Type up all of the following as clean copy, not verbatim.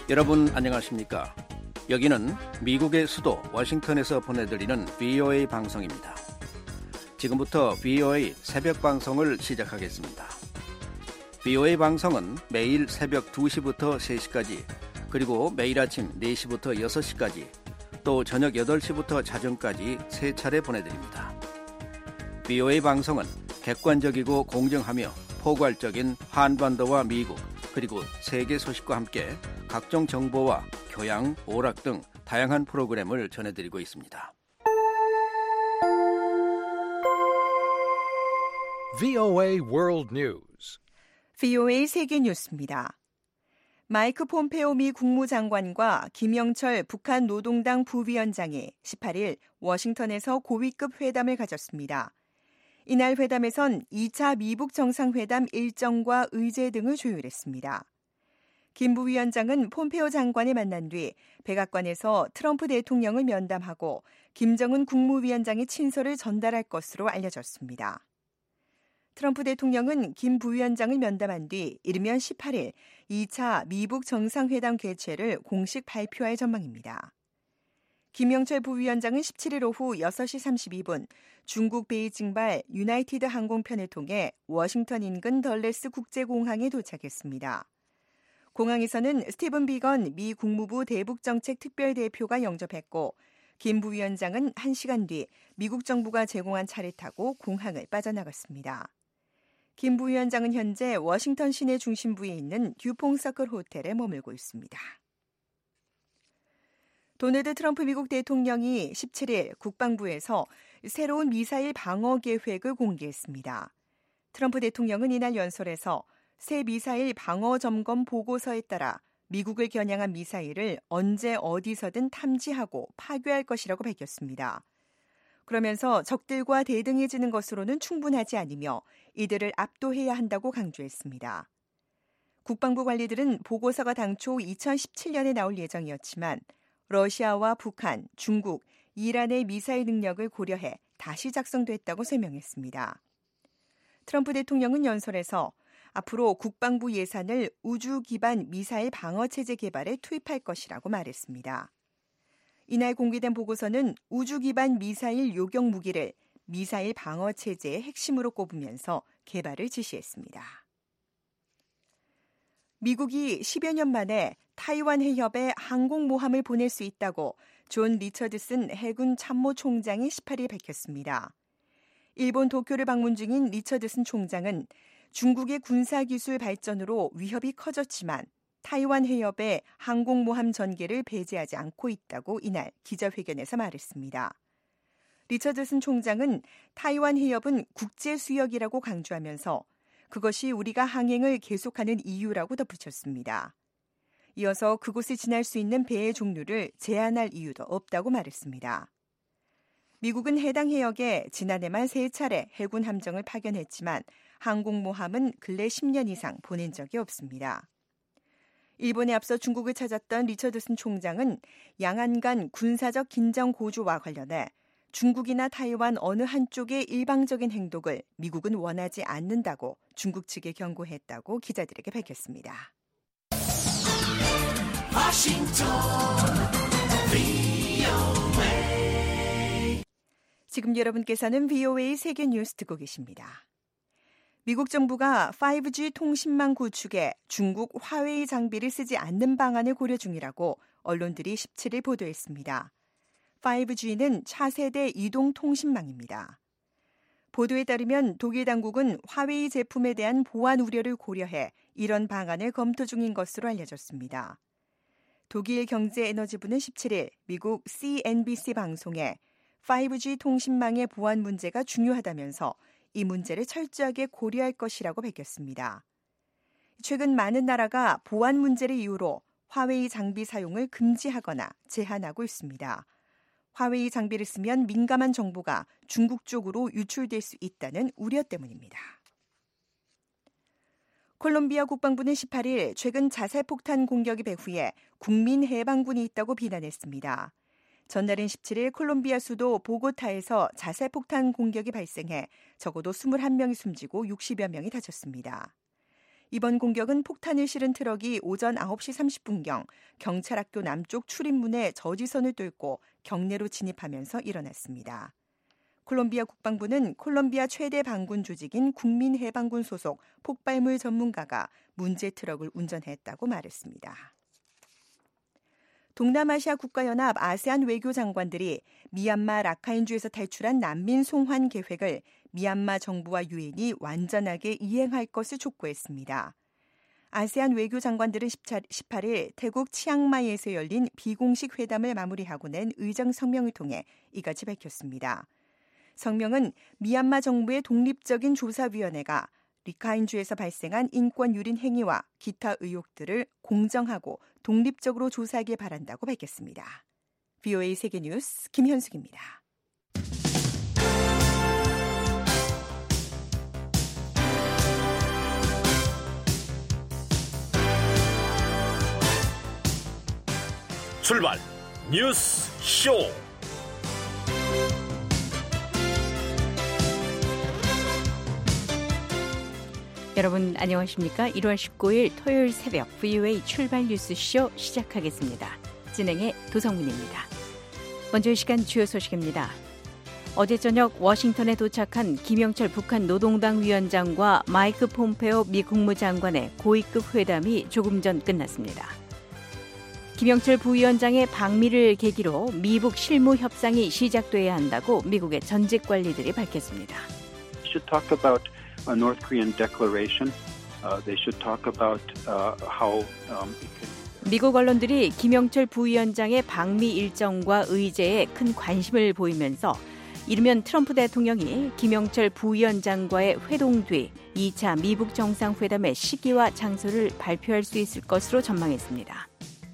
여러분 안녕하십니까? 여기는 미국의 수도 워싱턴에서 보내드리는 VOA 방송입니다. 지금부터 VOA 새벽 방송을 시작하겠습니다. VOA 방송은 매일 새벽 2시부터 3시까지, 그리고 매일 아침 4시부터 6시까지, 또 저녁 8시부터 자정까지 3차례 보내드립니다. VOA 방송은 객관적이고 공정하며 포괄적인 한반도와 미국, 그리고 세계 소식과 함께 각종 정보와 교양, 오락 등 다양한 프로그램을 전해드리고 있습니다. VOA World News. VOA 세계 뉴스입니다. 마이크 폼페오 미 국무장관과 김영철 북한 노동당 부위원장이 18일 워싱턴에서 고위급 회담을 가졌습니다. 이날 회담에선 2차 미북 정상회담 일정과 의제 등을 조율했습니다. 김 부위원장은 폼페오 장관을 만난 뒤 백악관에서 트럼프 대통령을 면담하고 김정은 국무위원장의 친서를 전달할 것으로 알려졌습니다. 트럼프 대통령은 김 부위원장을 면담한 뒤 이르면 18일 2차 미북 정상회담 개최를 공식 발표할 전망입니다. 김영철 부위원장은 17일 오후 6시 32분 중국 베이징발 유나이티드 항공편을 통해 워싱턴 인근 덜레스 국제공항에 도착했습니다. 공항에서는 스티븐 비건 미 국무부 대북정책 특별대표가 영접했고 김 부위원장은 1시간 뒤 미국 정부가 제공한 차를 타고 공항을 빠져나갔습니다. 김 부위원장은 현재 워싱턴 시내 중심부에 있는 듀퐁서클 호텔에 머물고 있습니다. 도널드 트럼프 미국 대통령이 17일 국방부에서 새로운 미사일 방어 계획을 공개했습니다. 트럼프 대통령은 이날 연설에서 새 미사일 방어 점검 보고서에 따라 미국을 겨냥한 미사일을 언제 어디서든 탐지하고 파괴할 것이라고 밝혔습니다. 그러면서 적들과 대등해지는 것으로는 충분하지 않으며 이들을 압도해야 한다고 강조했습니다. 국방부 관리들은 보고서가 당초 2017년에 나올 예정이었지만 러시아와 북한, 중국, 이란의 미사일 능력을 고려해 다시 작성됐다고 설명했습니다. 트럼프 대통령은 연설에서 앞으로 국방부 예산을 우주 기반 미사일 방어 체제 개발에 투입할 것이라고 말했습니다. 이날 공개된 보고서는 우주 기반 미사일 요격 무기를 미사일 방어 체제의 핵심으로 꼽으면서 개발을 지시했습니다. 미국이 10여 년 만에 타이완 해협에 항공모함을 보낼 수 있다고 존 리처드슨 해군 참모총장이 18일 밝혔습니다. 일본 도쿄를 방문 중인 리처드슨 총장은 중국의 군사기술 발전으로 위협이 커졌지만 타이완 해협에 항공모함 전개를 배제하지 않고 있다고 이날 기자회견에서 말했습니다. 리처드슨 총장은 타이완 해협은 국제수역이라고 강조하면서 그것이 우리가 항행을 계속하는 이유라고 덧붙였습니다. 이어서 그곳을 지날 수 있는 배의 종류를 제한할 이유도 없다고 말했습니다. 미국은 해당 해역에 지난해만 3차례 해군 함정을 파견했지만 항공모함은 근래 10년 이상 보낸 적이 없습니다. 일본에 앞서 중국을 찾았던 리처드슨 총장은 양안 간 군사적 긴장 고조와 관련해 중국이나 타이완 어느 한쪽의 일방적인 행동을 미국은 원하지 않는다고 중국 측에 경고했다고 기자들에게 밝혔습니다. 워싱턴 VOA. 지금 여러분께서는 VOA 세계 뉴스 듣고 계십니다. 미국 정부가 5G 통신망 구축에 중국 화웨이 장비를 쓰지 않는 방안을 고려 중이라고 언론들이 17일 보도했습니다. 5G는 차세대 이동 통신망입니다. 보도에 따르면 독일 당국은 화웨이 제품에 대한 보안 우려를 고려해 이런 방안을 검토 중인 것으로 알려졌습니다. 독일 경제에너지부는 17일 미국 CNBC 방송에 5G 통신망의 보안 문제가 중요하다면서 이 문제를 철저하게 고려할 것이라고 밝혔습니다. 최근 많은 나라가 보안 문제를 이유로 화웨이 장비 사용을 금지하거나 제한하고 있습니다. 화웨이 장비를 쓰면 민감한 정보가 중국 쪽으로 유출될 수 있다는 우려 때문입니다. 콜롬비아 국방부는 18일 최근 자살폭탄 공격의 배후에 국민해방군이 있다고 비난했습니다. 전날인 17일 콜롬비아 수도 보고타에서 자살폭탄 공격이 발생해 적어도 21명이 숨지고 60여 명이 다쳤습니다. 이번 공격은 폭탄을 실은 트럭이 오전 9시 30분경 경찰학교 남쪽 출입문에 저지선을 뚫고 경내로 진입하면서 일어났습니다. 콜롬비아 국방부는 콜롬비아 최대 반군 조직인 국민해방군 소속 폭발물 전문가가 문제 트럭을 운전했다고 말했습니다. 동남아시아 국가연합 아세안 외교장관들이 미얀마 라카인주에서 탈출한 난민 송환 계획을 미얀마 정부와 유엔이 완전하게 이행할 것을 촉구했습니다. 아세안 외교장관들은 18일 태국 치앙마이에서 열린 비공식 회담을 마무리하고 낸 의정 성명을 통해 이같이 밝혔습니다. 성명은 미얀마 정부의 독립적인 조사위원회가 라카인주에서 발생한 인권 유린 행위와 기타 의혹들을 공정하고 독립적으로 조사하길 바란다고 밝혔습니다. VOA 세계뉴스 김현숙입니다. 출발 뉴스 쇼. 여러분 안녕하십니까? 1월 19일 토요일 새벽 VOA 출발 뉴스쇼 시작하겠습니다. 진행의 도성문입니다. 먼저 이 시간 주요 소식입니다. 어제 저녁 워싱턴에 도착한 김영철 북한 노동당 위원장과 마이크 폼페오 미 국무장관의 고위급 회담이 조금 전 끝났습니다. 김영철 부위원장의 방미를 계기로 미북 실무 협상이 시작돼야 한다고 미국의 전직 관리들이 밝혔습니다. North Korean declaration. They should talk about how 미국 언론들이 김영철 부위원장의 방미 일정과 의제에 큰 관심을 보이면서 이르면 트럼프 대통령이 김영철 부위원장과의 회동 뒤 2차 미북 정상회담의 시기와 장소를 발표할 수 있을 것으로 전망했습니다.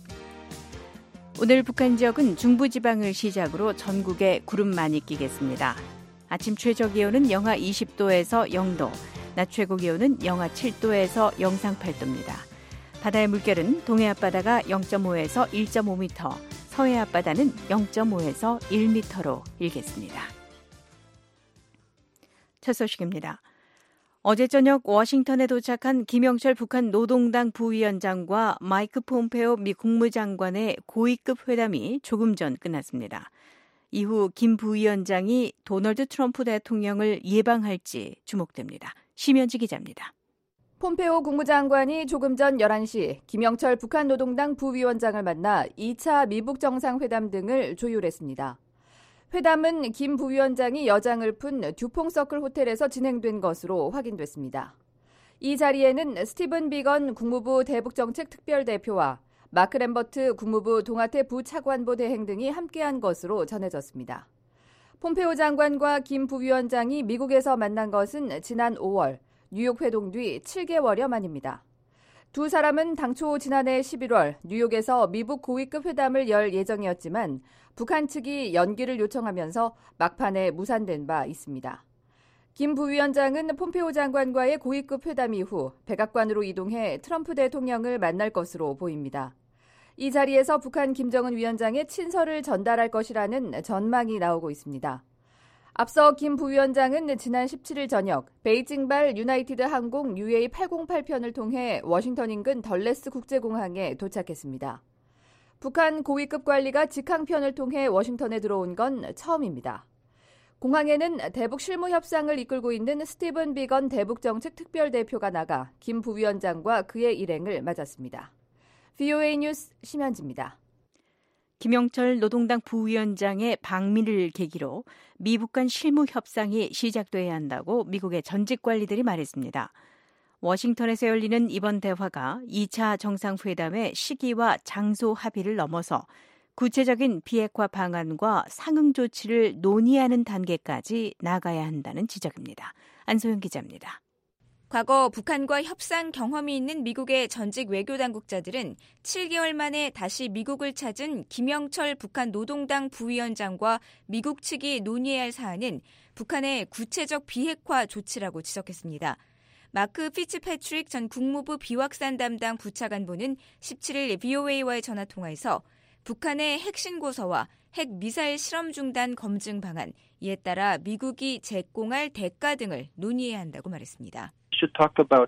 오늘 북한 지역은 중부지방을 시작으로 전국에 구름 많이 끼겠습니다. 아침 최저기온은 영하 20도에서 0도, 낮 최고기온은 영하 7도에서 영상 8도입니다. 바다의 물결은 동해 앞바다가 0.5에서 1.5m, 서해 앞바다는 0.5에서 1m로 일겠습니다. 첫 소식입니다. 어제 저녁 워싱턴에 도착한 김영철 북한 노동당 부위원장과 마이크 폼페오 미 국무장관의 고위급 회담이 조금 전 끝났습니다. 이후 김 부위원장이 도널드 트럼프 대통령을 예방할지 주목됩니다. 심현지 기자입니다. 폼페오 국무장관이 조금 전 11시 김영철 북한 노동당 부위원장을 만나 2차 미북 정상회담 등을 조율했습니다. 회담은 김 부위원장이 여장을 푼 듀퐁서클 호텔에서 진행된 것으로 확인됐습니다. 이 자리에는 스티븐 비건 국무부 대북정책 특별대표와 마크 램버트 국무부 동아태 부차관보 대행 등이 함께한 것으로 전해졌습니다. 폼페오 장관과 김 부위원장이 미국에서 만난 것은 지난 5월 뉴욕 회동 뒤 7개월여 만입니다. 두 사람은 당초 지난해 11월 뉴욕에서 미북 고위급 회담을 열 예정이었지만 북한 측이 연기를 요청하면서 막판에 무산된 바 있습니다. 김 부위원장은 폼페오 장관과의 고위급 회담 이후 백악관으로 이동해 트럼프 대통령을 만날 것으로 보입니다. 이 자리에서 북한 김정은 위원장의 친서를 전달할 것이라는 전망이 나오고 있습니다. 앞서 김 부위원장은 지난 17일 저녁 베이징발 유나이티드 항공 UA808편을 통해 워싱턴 인근 덜레스 국제공항에 도착했습니다. 북한 고위급 관리가 직항편을 통해 워싱턴에 들어온 건 처음입니다. 공항에는 대북 실무 협상을 이끌고 있는 스티븐 비건 대북정책 특별대표가 나가 김 부위원장과 그의 일행을 맞았습니다. VOA 뉴스 심현지입니다. 김영철 노동당 부위원장의 방미를 계기로 미북 간 실무 협상이 시작돼야 한다고 미국의 전직 관리들이 말했습니다. 워싱턴에서 열리는 이번 대화가 2차 정상회담의 시기와 장소 합의를 넘어서 구체적인 비핵화 방안과 상응 조치를 논의하는 단계까지 나가야 한다는 지적입니다. 안소영 기자입니다. 과거 북한과 협상 경험이 있는 미국의 전직 외교당국자들은 7개월 만에 다시 미국을 찾은 김영철 북한 노동당 부위원장과 미국 측이 논의해야 할 사안은 북한의 구체적 비핵화 조치라고 지적했습니다. 마크 피츠패트릭 전 국무부 비확산 담당 부차관보는 17일 VOA와의 전화통화에서 북한의 핵신고서와 핵미사일 실험 중단 검증 방안, 이에 따라 미국이 제공할 대가 등을 논의해야 한다고 말했습니다. should talk about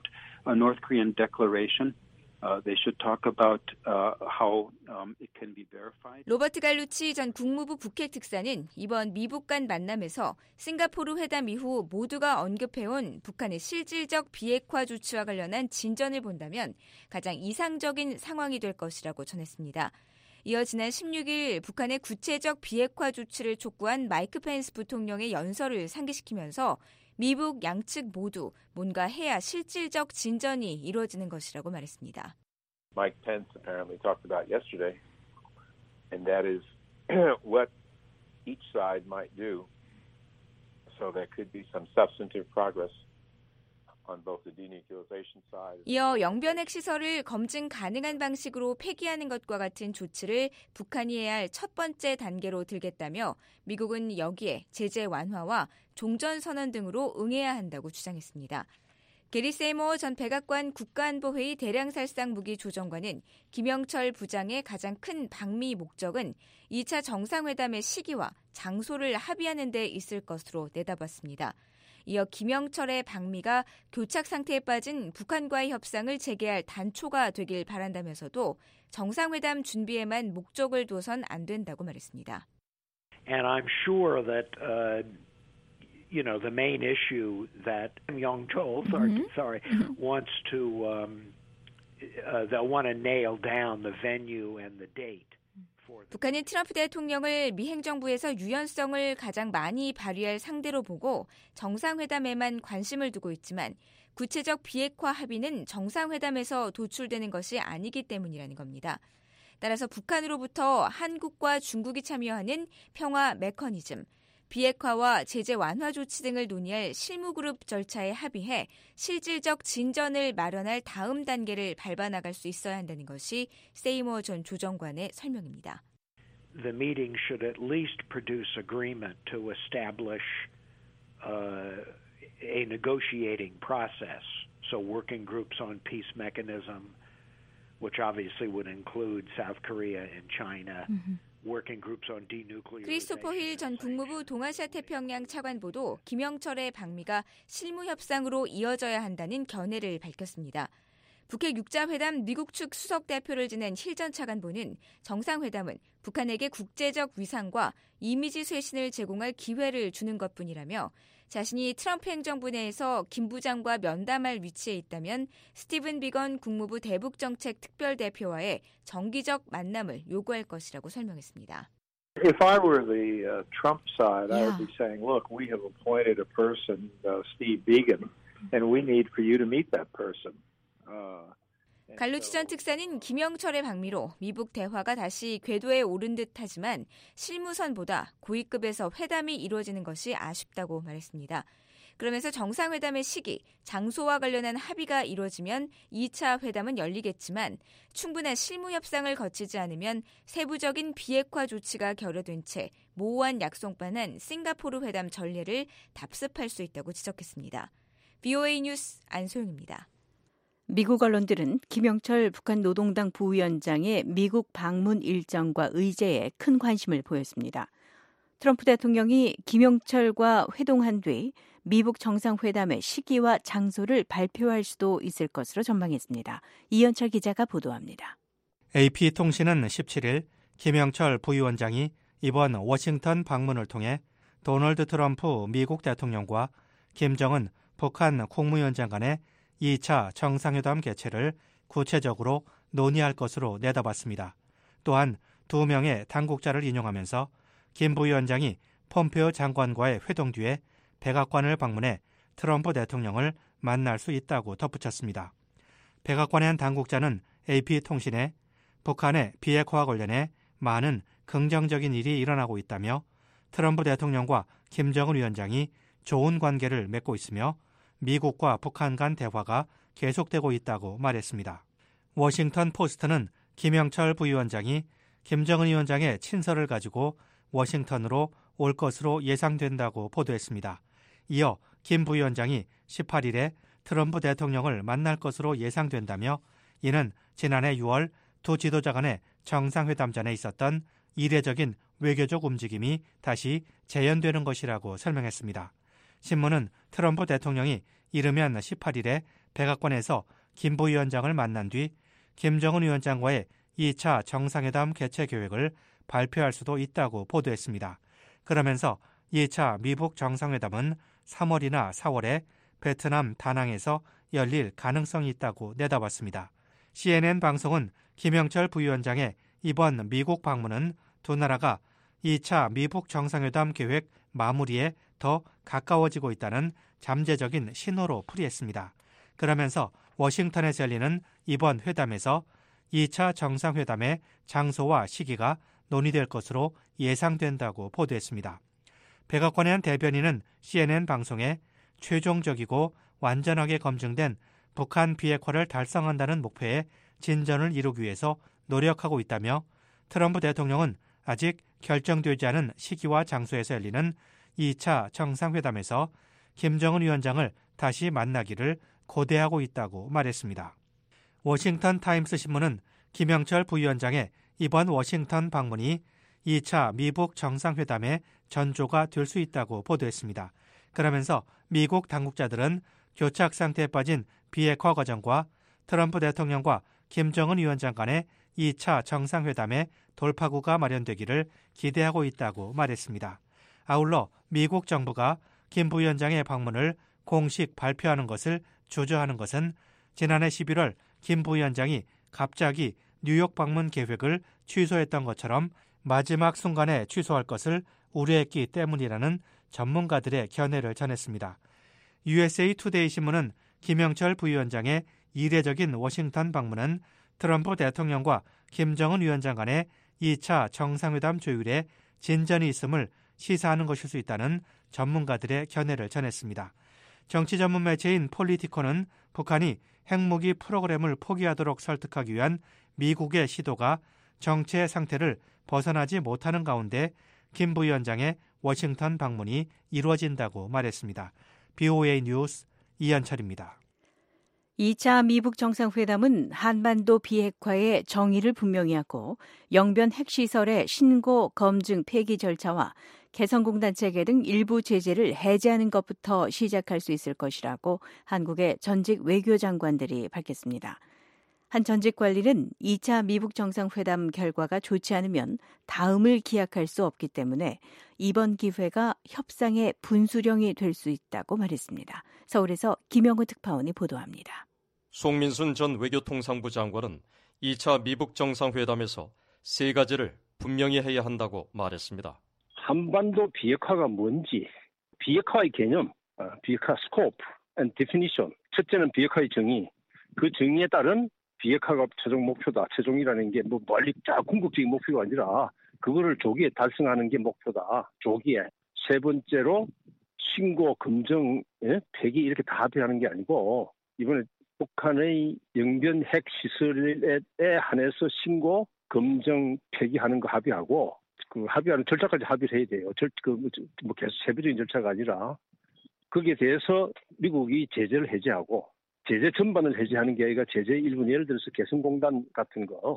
a North Korean declaration. They should talk about how it can be verified. 로버트 갈루치 전 국무부 북핵 특사는 이번 미북 간 만남에서 싱가포르 회담 이후 모두가 언급해온 북한의 실질적 비핵화 조치와 관련한 진전을 본다면 가장 이상적인 상황이 될 것이라고 전했습니다. 이어 지난 16일 북한의 구체적 비핵화 조치를 촉구한 마이크 펜스 부통령의 연설을 상기시키면서 미북 양측 모두 뭔가 해야 실질적 진전이 이루어지는 것이라고 말했습니다. Mike Pence apparently talked about yesterday, and that is what each side might do. So there could be some substantive progress on both the denuclearization side. 이어 영변핵 시설을 검증 가능한 방식으로 폐기하는 것과 같은 조치를 북한이 해야 할 첫 번째 단계로 들겠다며 미국은 여기에 제재 완화와 종전선언 등으로 응해야 한다고 주장했습니다. 게리 세이모어 전 백악관 국가안보회의 대량살상 무기 조정관은 김영철 부장의 가장 큰 방미 목적은 2차 정상회담의 시기와 장소를 합의하는 데 있을 것으로 내다봤습니다. 이어 김영철의 방미가 교착 상태에 빠진 북한과의 협상을 재개할 단초가 되길 바란다면서도 정상회담 준비에만 목적을 둬선 안 된다고 말했습니다. And I'm sure that the main issue that Young-chol wants to they'll want to nail down the venue and the date. 북한은 트럼프 대통령을 미 행정부에서 유연성을 가장 많이 발휘할 상대로 보고 정상회담에만 관심을 두고 있지만 구체적 비핵화 합의는 정상회담에서 도출되는 것이 아니기 때문이라는 겁니다. 따라서 북한으로부터 한국과 중국이 참여하는 평화 메커니즘, 비핵화와 제재 완화 조치 등을 논의할 실무그룹 절차에 합의해 실질적 진전을 마련할 다음 단계를 밟아나갈 수 있어야 한다는 것이 세이모어 전 조정관의 설명입니다. The meeting should at least produce agreement to establish a negotiating process. So working groups on peace mechanism, which obviously would include South Korea and China. 크리스토퍼 힐 전 국무부 동아시아 태평양 차관보도 김영철의 방미가 실무 협상으로 이어져야 한다는 견해를 밝혔습니다. 북핵 6자 회담 미국 측 수석 대표를 지낸 힐 전 차관보는 정상회담은 북한에게 국제적 위상과 이미지 쇄신을 제공할 기회를 주는 것뿐이라며 자신이 트럼프 행정부 내에서 김 부장과 면담할 위치에 있다면 스티븐 비건 국무부 대북정책 특별대표와의 정기적 만남을 요구할 것이라고 설명했습니다. If I were the Trump side, I would be saying, look, we have appointed a person, Steve Biegun, and we need for you to meet that person. 갈루치 전 특사는 김영철의 방미로 미북 대화가 다시 궤도에 오른 듯하지만 실무선보다 고위급에서 회담이 이루어지는 것이 아쉽다고 말했습니다. 그러면서 정상회담의 시기, 장소와 관련한 합의가 이루어지면 2차 회담은 열리겠지만 충분한 실무 협상을 거치지 않으면 세부적인 비핵화 조치가 결여된 채 모호한 약속만 한 싱가포르 회담 전례를 답습할 수 있다고 지적했습니다. VOA 뉴스 안소영입니다. 미국 언론들은 김영철 북한 노동당 부위원장의 미국 방문 일정과 의제에 큰 관심을 보였습니다. 트럼프 대통령이 김영철과 회동한 뒤 미북 정상회담의 시기와 장소를 발표할 수도 있을 것으로 전망했습니다. 이현철 기자가 보도합니다. AP통신은 17일 김영철 부위원장이 이번 워싱턴 방문을 통해 도널드 트럼프 미국 대통령과 김정은 북한 국무위원장 간의 2차 정상회담 개최를 구체적으로 논의할 것으로 내다봤습니다. 또한 2명의 당국자를 인용하면서 김 부위원장이 폼페오 장관과의 회동 뒤에 백악관을 방문해 트럼프 대통령을 만날 수 있다고 덧붙였습니다. 백악관의 한 당국자는 AP통신에 북한의 비핵화와 관련해 많은 긍정적인 일이 일어나고 있다며 트럼프 대통령과 김정은 위원장이 좋은 관계를 맺고 있으며 미국과 북한 간 대화가 계속되고 있다고 말했습니다. 워싱턴 포스트는 김영철 부위원장이 김정은 위원장의 친서를 가지고 워싱턴으로 올 것으로 예상된다고 보도했습니다. 이어 김 부위원장이 18일에 트럼프 대통령을 만날 것으로 예상된다며 이는 지난해 6월 두 지도자 간의 정상회담 전에 있었던 이례적인 외교적 움직임이 다시 재현되는 것이라고 설명했습니다. 신문은 트럼프 대통령이 이르면 18일에 백악관에서 김 부위원장을 만난 뒤 김정은 위원장과의 2차 정상회담 개최 계획을 발표할 수도 있다고 보도했습니다. 그러면서 2차 미북 정상회담은 3월이나 4월에 베트남 다낭에서 열릴 가능성이 있다고 내다봤습니다. CNN 방송은 김영철 부위원장의 이번 미국 방문은 두 나라가 2차 미북 정상회담 계획 마무리에 더 가까워지고 있다는 잠재적인 신호로 풀이했습니다. 그러면서 워싱턴에서 열리는 이번 회담에서 2차 정상회담의 장소와 시기가 논의될 것으로 예상된다고 보도했습니다. 백악관의 한 대변인은 CNN 방송에 최종적이고 완전하게 검증된 북한 비핵화를 달성한다는 목표에 진전을 이루기 위해서 노력하고 있다며 트럼프 대통령은 아직 결정되지 않은 시기와 장소에서 열리는 2차 정상회담에서 김정은 위원장을 다시 만나기를 고대하고 있다고 말했습니다. 워싱턴 타임스 신문은 김영철 부위원장의 이번 워싱턴 방문이 2차 미북 정상회담의 전조가 될 수 있다고 보도했습니다. 그러면서 미국 당국자들은 교착 상태에 빠진 비핵화 과정과 트럼프 대통령과 김정은 위원장 간의 2차 정상회담의 돌파구가 마련되기를 기대하고 있다고 말했습니다. 아울러 미국 정부가 김 부위원장의 방문을 공식 발표하는 것을 주저하는 것은 지난해 11월 김 부위원장이 갑자기 뉴욕 방문 계획을 취소했던 것처럼 마지막 순간에 취소할 것을 우려했기 때문이라는 전문가들의 견해를 전했습니다. USA 투데이 신문은 김영철 부위원장의 이례적인 워싱턴 방문은 트럼프 대통령과 김정은 위원장 간의 2차 정상회담 조율에 진전이 있음을 시사하는 것일 수 있다는 전문가들의 견해를 전했습니다. 정치 전문 매체인 폴리티코는 북한이 핵무기 프로그램을 포기하도록 설득하기 위한 미국의 시도가 정체 상태를 벗어나지 못하는 가운데 김 부위원장의 워싱턴 방문이 이루어진다고 말했습니다. BOA 뉴스 이현철입니다. 2차 미북 정상회담은 한반도 비핵화의 정의를 분명히 하고 영변 핵시설의 신고, 검증, 폐기 절차와 개성공단 체계 등 일부 제재를 해제하는 것부터 시작할 수 있을 것이라고 한국의 전직 외교장관들이 밝혔습니다. 한 전직 관리는 2차 미북 정상회담 결과가 좋지 않으면 다음을 기약할 수 없기 때문에 이번 기회가 협상의 분수령이 될 수 있다고 말했습니다. 서울에서 김영우 특파원이 보도합니다. 송민순 전 외교통상부 장관은 2차 미북 정상회담에서 세 가지를 분명히 해야 한다고 말했습니다. 한반도 비핵화가 뭔지, 비핵화의 개념, 비핵화 스코프 and definition. 첫째는 비핵화의 정의, 그 정의에 따른 비핵화가 최종 목표다. 최종이라는 게 뭐 멀리 쫙 궁극적인 목표가 아니라 그거를 조기에 달성하는 게 목표다. 조기에. 세 번째로 신고, 검증, 폐기 이렇게 다 합의하는 게 아니고 이번에 북한의 영변 핵 시설에 한해서 신고, 검증, 폐기하는 거 합의하고 그 합의하는 절차까지 합의를 해야 돼요. 뭐 계속 세부적인 절차가 아니라 거기에 대해서 미국이 제재를 해제하고 제재 전반을 해제하는 게 아니라 제재 일부 예를 들어서 개성공단 같은 거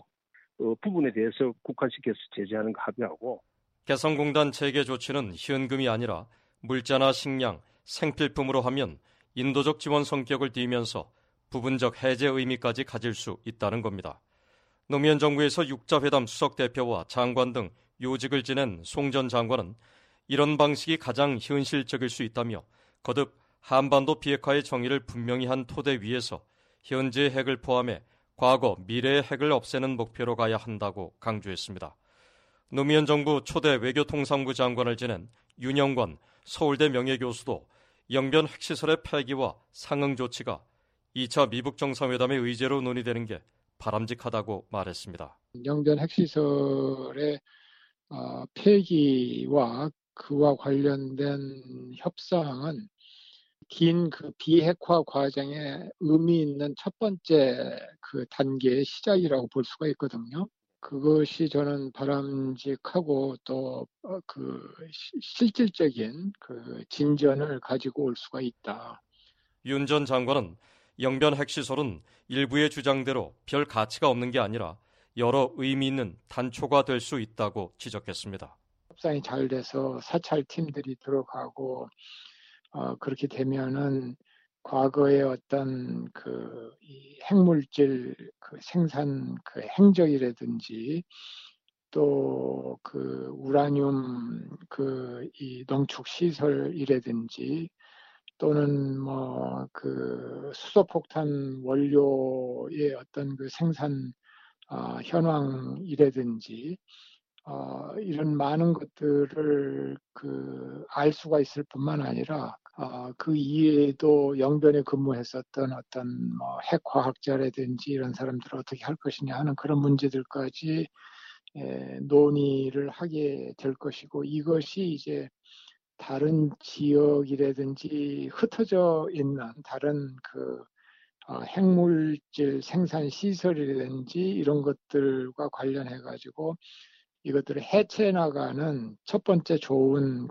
부분에 대해서 국한시켜서 제재하는 거 합의하고 개성공단 체계 조치는 현금이 아니라 물자나 식량, 생필품으로 하면 인도적 지원 성격을 띠면서 부분적 해제 의미까지 가질 수 있다는 겁니다. 노무현 정부에서 6자회담 수석대표와 장관 등 요직을 지낸 송 전 장관은 이런 방식이 가장 현실적일 수 있다며 거듭 한반도 비핵화의 정의를 분명히 한 토대 위에서 현재의 핵을 포함해 과거, 미래의 핵을 없애는 목표로 가야 한다고 강조했습니다. 노무현 정부 초대 외교통상부 장관을 지낸 윤영관 서울대 명예교수도 영변 핵시설의 폐기와 상응 조치가 2차 미북 정상회담의 의제로 논의되는 게 바람직하다고 말했습니다. 영변 핵시설의 폐기와 그와 관련된 협상은 긴 그 비핵화 과정에 의미 있는 첫 번째 그 단계의 시작이라고 볼 수가 있거든요. 그것이 저는 바람직하고 또 그 실질적인 그 진전을 가지고 올 수가 있다. 윤 전 장관은 영변 핵시설은 일부의 주장대로 별 가치가 없는 게 아니라 여러 의미 있는 단초가 될 수 있다고 지적했습니다. 협상이 잘 돼서 사찰 팀들이 들어가고 그렇게 되면은 과거의 어떤 이 핵물질 생산 행적이라든지 또 우라늄 이 농축 시설이라든지 또는 수소폭탄 원료의 어떤 생산 현황이라든지 이런 많은 것들을 알 수가 있을 뿐만 아니라 그 이외에도 영변에 근무했었던 어떤 핵화학자라든지 이런 사람들을 어떻게 할 것이냐 하는 그런 문제들까지 논의를 하게 될 것이고, 이것이 이제 다른 지역이라든지 흩어져 있는 다른 핵물질 생산 시설이라든지 이런 것들과 관련해 가지고 이것들을 해체해 나가는 첫 번째 좋은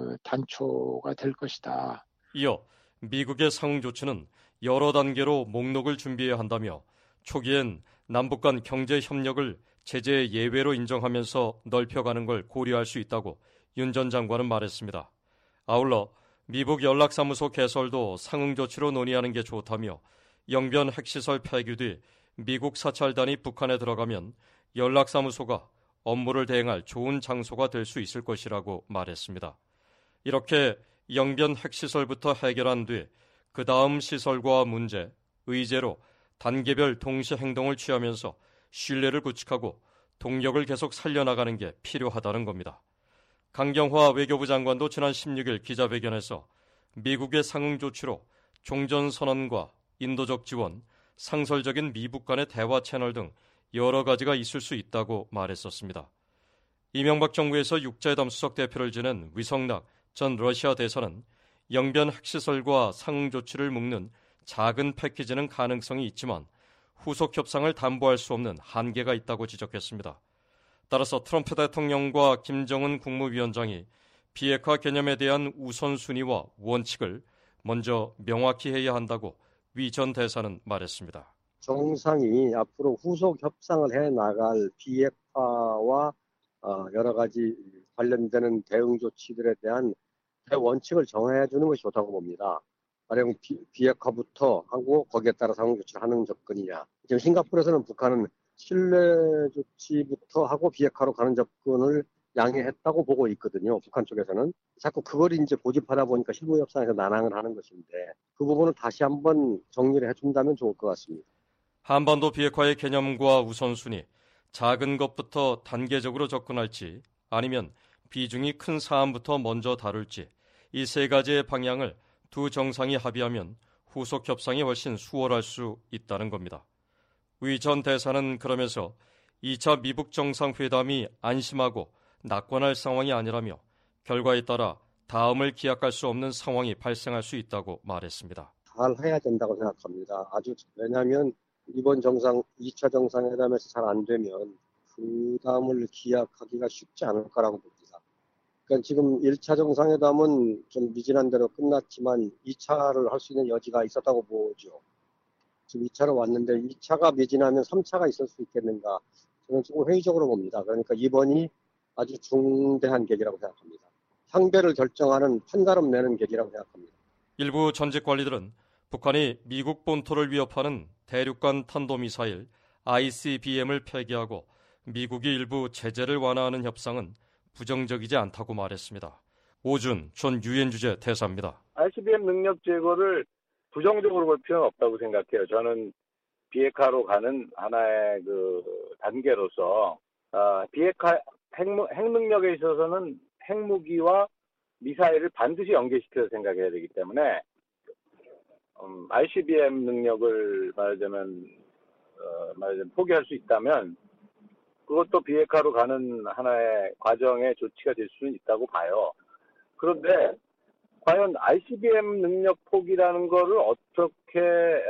단초가 될 것이다. 이어 미국의 상응 조치는 여러 단계로 목록을 준비해야 한다며 초기엔 남북 간 경제 협력을 제재 예외로 인정하면서 넓혀가는 걸 고려할 수 있다고 윤 전 장관은 말했습니다. 아울러 미북 연락사무소 개설도 상응 조치로 논의하는 게 좋다며 영변 핵시설 폐기 뒤 미국 사찰단이 북한에 들어가면 연락사무소가 업무를 대행할 좋은 장소가 될 수 있을 것이라고 말했습니다. 이렇게 영변 핵시설부터 해결한 뒤 그 다음 시설과 문제, 의제로 단계별 동시 행동을 취하면서 신뢰를 구축하고 동력을 계속 살려나가는 게 필요하다는 겁니다. 강경화 외교부 장관도 지난 16일 기자회견에서 미국의 상응 조치로 종전선언과 인도적 지원, 상설적인 미북 간의 대화 채널 등 여러 가지가 있을 수 있다고 말했었습니다. 이명박 정부에서 육자회담 수석 대표를 지낸 위성락 전 러시아 대사는 영변 핵시설과 상응 조치를 묶는 작은 패키지는 가능성이 있지만 후속 협상을 담보할 수 없는 한계가 있다고 지적했습니다. 따라서 트럼프 대통령과 김정은 국무위원장이 비핵화 개념에 대한 우선순위와 원칙을 먼저 명확히 해야 한다고 위 전 대사는 말했습니다. 정상이 앞으로 후속 협상을 해나갈 비핵화와 여러 가지 관련되는 대응 조치들에 대한 원칙을 정해야 주는 것이 좋다고 봅니다. 가령 비핵화부터 하고 거기에 따라 상응 조치를 하는 접근이냐. 지금 싱가포르에서는 북한은 신뢰 조치부터 하고 비핵화로 가는 접근을 양해했다고 보고 있거든요. 북한 쪽에서는. 자꾸 그걸 이제 고집하다 보니까 실무 협상에서 난항을 하는 것인데 그 부분을 다시 한번 정리를 해준다면 좋을 것 같습니다. 한반도 비핵화의 개념과 우선순위, 작은 것부터 단계적으로 접근할지 아니면 비중이 큰 사안부터 먼저 다룰지 이 세 가지의 방향을 두 정상이 합의하면 후속 협상이 훨씬 수월할 수 있다는 겁니다. 위 전 대사는 그러면서 2차 미북 정상회담이 안심하고 낙관할 상황이 아니라며 결과에 따라 다음을 기약할 수 없는 상황이 발생할 수 있다고 말했습니다. 잘 해야 된다고 생각합니다. 왜냐하면 이번 2차 정상회담에서 잘 안 되면 그 다음을 기약하기가 쉽지 않을 거라고 봅니다. 그러니까 지금 1차 정상회담은 좀 미진한 대로 끝났지만 2차를 할 수 있는 여지가 있었다고 보죠. 지금 2차로 왔는데 2차가 미진하면 3차가 있을 수 있겠는가. 저는 조금 회의적으로 봅니다. 그러니까 이번이 아주 중대한 계기라고 생각합니다. 향배를 결정하는 판가름 내는 계기라고 생각합니다. 일부 전직 관리들은 북한이 미국 본토를 위협하는 대륙간 탄도미사일 ICBM을 폐기하고 미국이 일부 제재를 완화하는 협상은 부정적이지 않다고 말했습니다. 오준 전 유엔 주재 대사입니다. ICBM 능력 제거를 부정적으로 볼 필요는 없다고 생각해요. 저는 비핵화로 가는 하나의 단계로서 비핵화 핵 능력에 있어서는 핵무기와 미사일을 반드시 연계시켜서 생각해야 되기 때문에 ICBM 능력을 말하자면 포기할 수 있다면 그것도 비핵화로 가는 하나의 과정의 조치가 될 수는 있다고 봐요. 그런데 과연 ICBM 능력 포기라는 거를 어떻게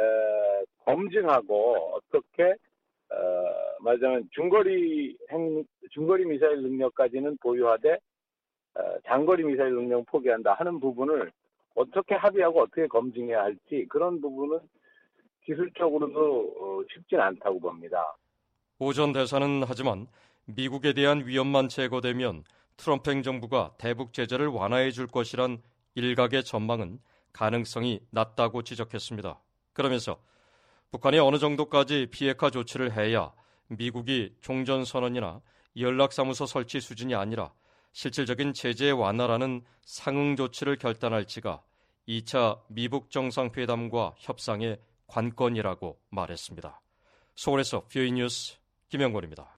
검증하고 어떻게 말하자면 중거리 미사일 능력까지는 보유하되 장거리 미사일 능력 포기한다 하는 부분을 어떻게 합의하고 어떻게 검증해야 할지 그런 부분은 기술적으로도 쉽진 않다고 봅니다. 오 전 대사는 하지만 미국에 대한 위협만 제거되면 트럼프 행정부가 대북 제재를 완화해 줄 것이란 일각의 전망은 가능성이 낮다고 지적했습니다. 그러면서 북한이 어느 정도까지 비핵화 조치를 해야 미국이 종전선언이나 연락사무소 설치 수준이 아니라 실질적인 제재 완화라는 상응 조치를 결단할지가 2차 미북 정상회담과 협상의 관건이라고 말했습니다. 서울에서 VOA 뉴스 김영권입니다.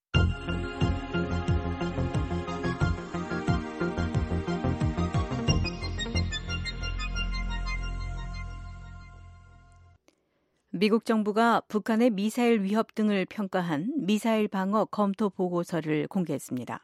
미국 정부가 북한의 미사일 위협 등을 평가한 미사일 방어 검토 보고서를 공개했습니다.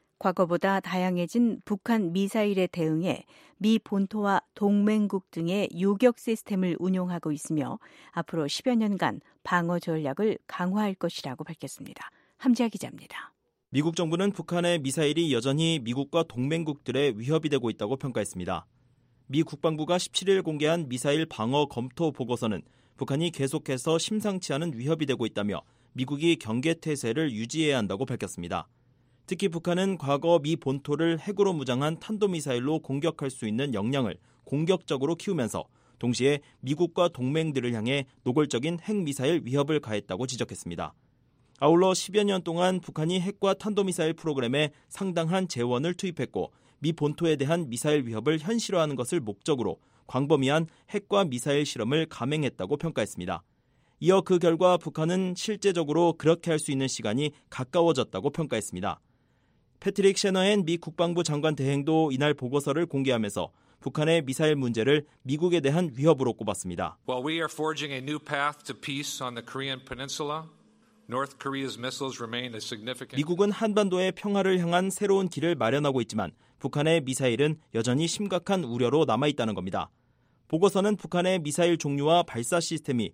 과거보다 다양해진 북한 미사일에 대응해 미 본토와 동맹국 등의 요격 시스템을 운용하고 있으며 앞으로 10여 년간 방어 전략을 강화할 것이라고 밝혔습니다. 함지아 기자입니다. 미국 정부는 북한의 미사일이 여전히 미국과 동맹국들의 위협이 되고 있다고 평가했습니다. 미 국방부가 17일 공개한 미사일 방어 검토 보고서는 북한이 계속해서 심상치 않은 위협이 되고 있다며 미국이 경계태세를 유지해야 한다고 밝혔습니다. 특히 북한은 과거 미 본토를 핵으로 무장한 탄도미사일로 공격할 수 있는 역량을 공격적으로 키우면서 동시에 미국과 동맹들을 향해 노골적인 핵미사일 위협을 가했다고 지적했습니다. 아울러 10여 년 동안 북한이 핵과 탄도미사일 프로그램에 상당한 재원을 투입했고 미 본토에 대한 미사일 위협을 현실화하는 것을 목적으로 광범위한 핵과 미사일 실험을 감행했다고 평가했습니다. 이어 그 결과 북한은 실제적으로 그렇게 할 수 있는 시간이 가까워졌다고 평가했습니다. 패트릭 셰너헨 미 국방부 장관 대행도 이날 보고서를 공개하면서 북한의 미사일 문제를 미국에 대한 위협으로 꼽았습니다. While we are forging a new path to peace on the Korean Peninsula, North Korea's missiles remain a significant. 미국은 한반도의 평화를 향한 새로운 길을 마련하고 있지만 북한의 미사일은 여전히 심각한 우려로 남아있다는 겁니다. 보고서는 북한의 미사일 종류와 발사 시스템이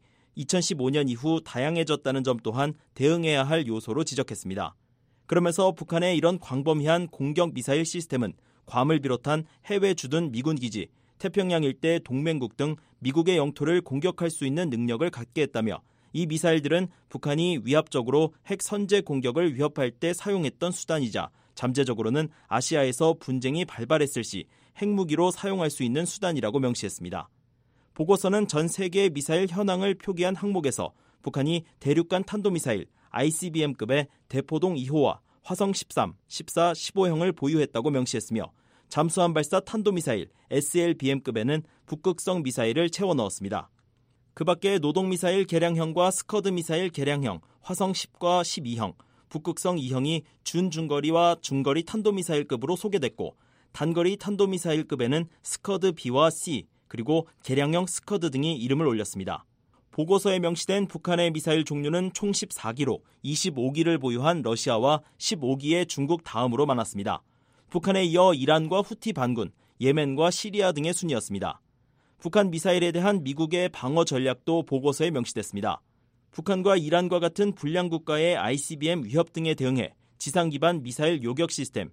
2015년 이후 다양해졌다는 점 또한 대응해야 할 요소로 지적했습니다. 그러면서 북한의 이런 광범위한 공격 미사일 시스템은 괌을 비롯한 해외 주둔 미군 기지, 태평양 일대 동맹국 등 미국의 영토를 공격할 수 있는 능력을 갖게 했다며 이 미사일들은 북한이 위압적으로 핵 선제 공격을 위협할 때 사용했던 수단이자 잠재적으로는 아시아에서 분쟁이 발발했을 시 핵무기로 사용할 수 있는 수단이라고 명시했습니다. 보고서는 전 세계의 미사일 현황을 표기한 항목에서 북한이 대륙간 탄도미사일 ICBM급의 대포동 2호와 화성 13, 14, 15형을 보유했다고 명시했으며 잠수함 발사 탄도미사일 SLBM급에는 북극성 미사일을 채워 넣었습니다. 그 밖에 노동미사일 개량형과 스커드 미사일 개량형 화성 10과 12형, 북극성 2형이 준중거리와 중거리 탄도미사일급으로 소개됐고 단거리 탄도미사일급에는 스커드 B와 C, 그리고 개량형 스커드 등이 이름을 올렸습니다. 보고서에 명시된 북한의 미사일 종류는 총 14기로 25기를 보유한 러시아와 15기의 중국 다음으로 많았습니다. 북한에 이어 이란과 후티 반군, 예멘과 시리아 등의 순이었습니다. 북한 미사일에 대한 미국의 방어 전략도 보고서에 명시됐습니다. 북한과 이란과 같은 불량 국가의 ICBM 위협 등에 대응해 지상 기반 미사일 요격 시스템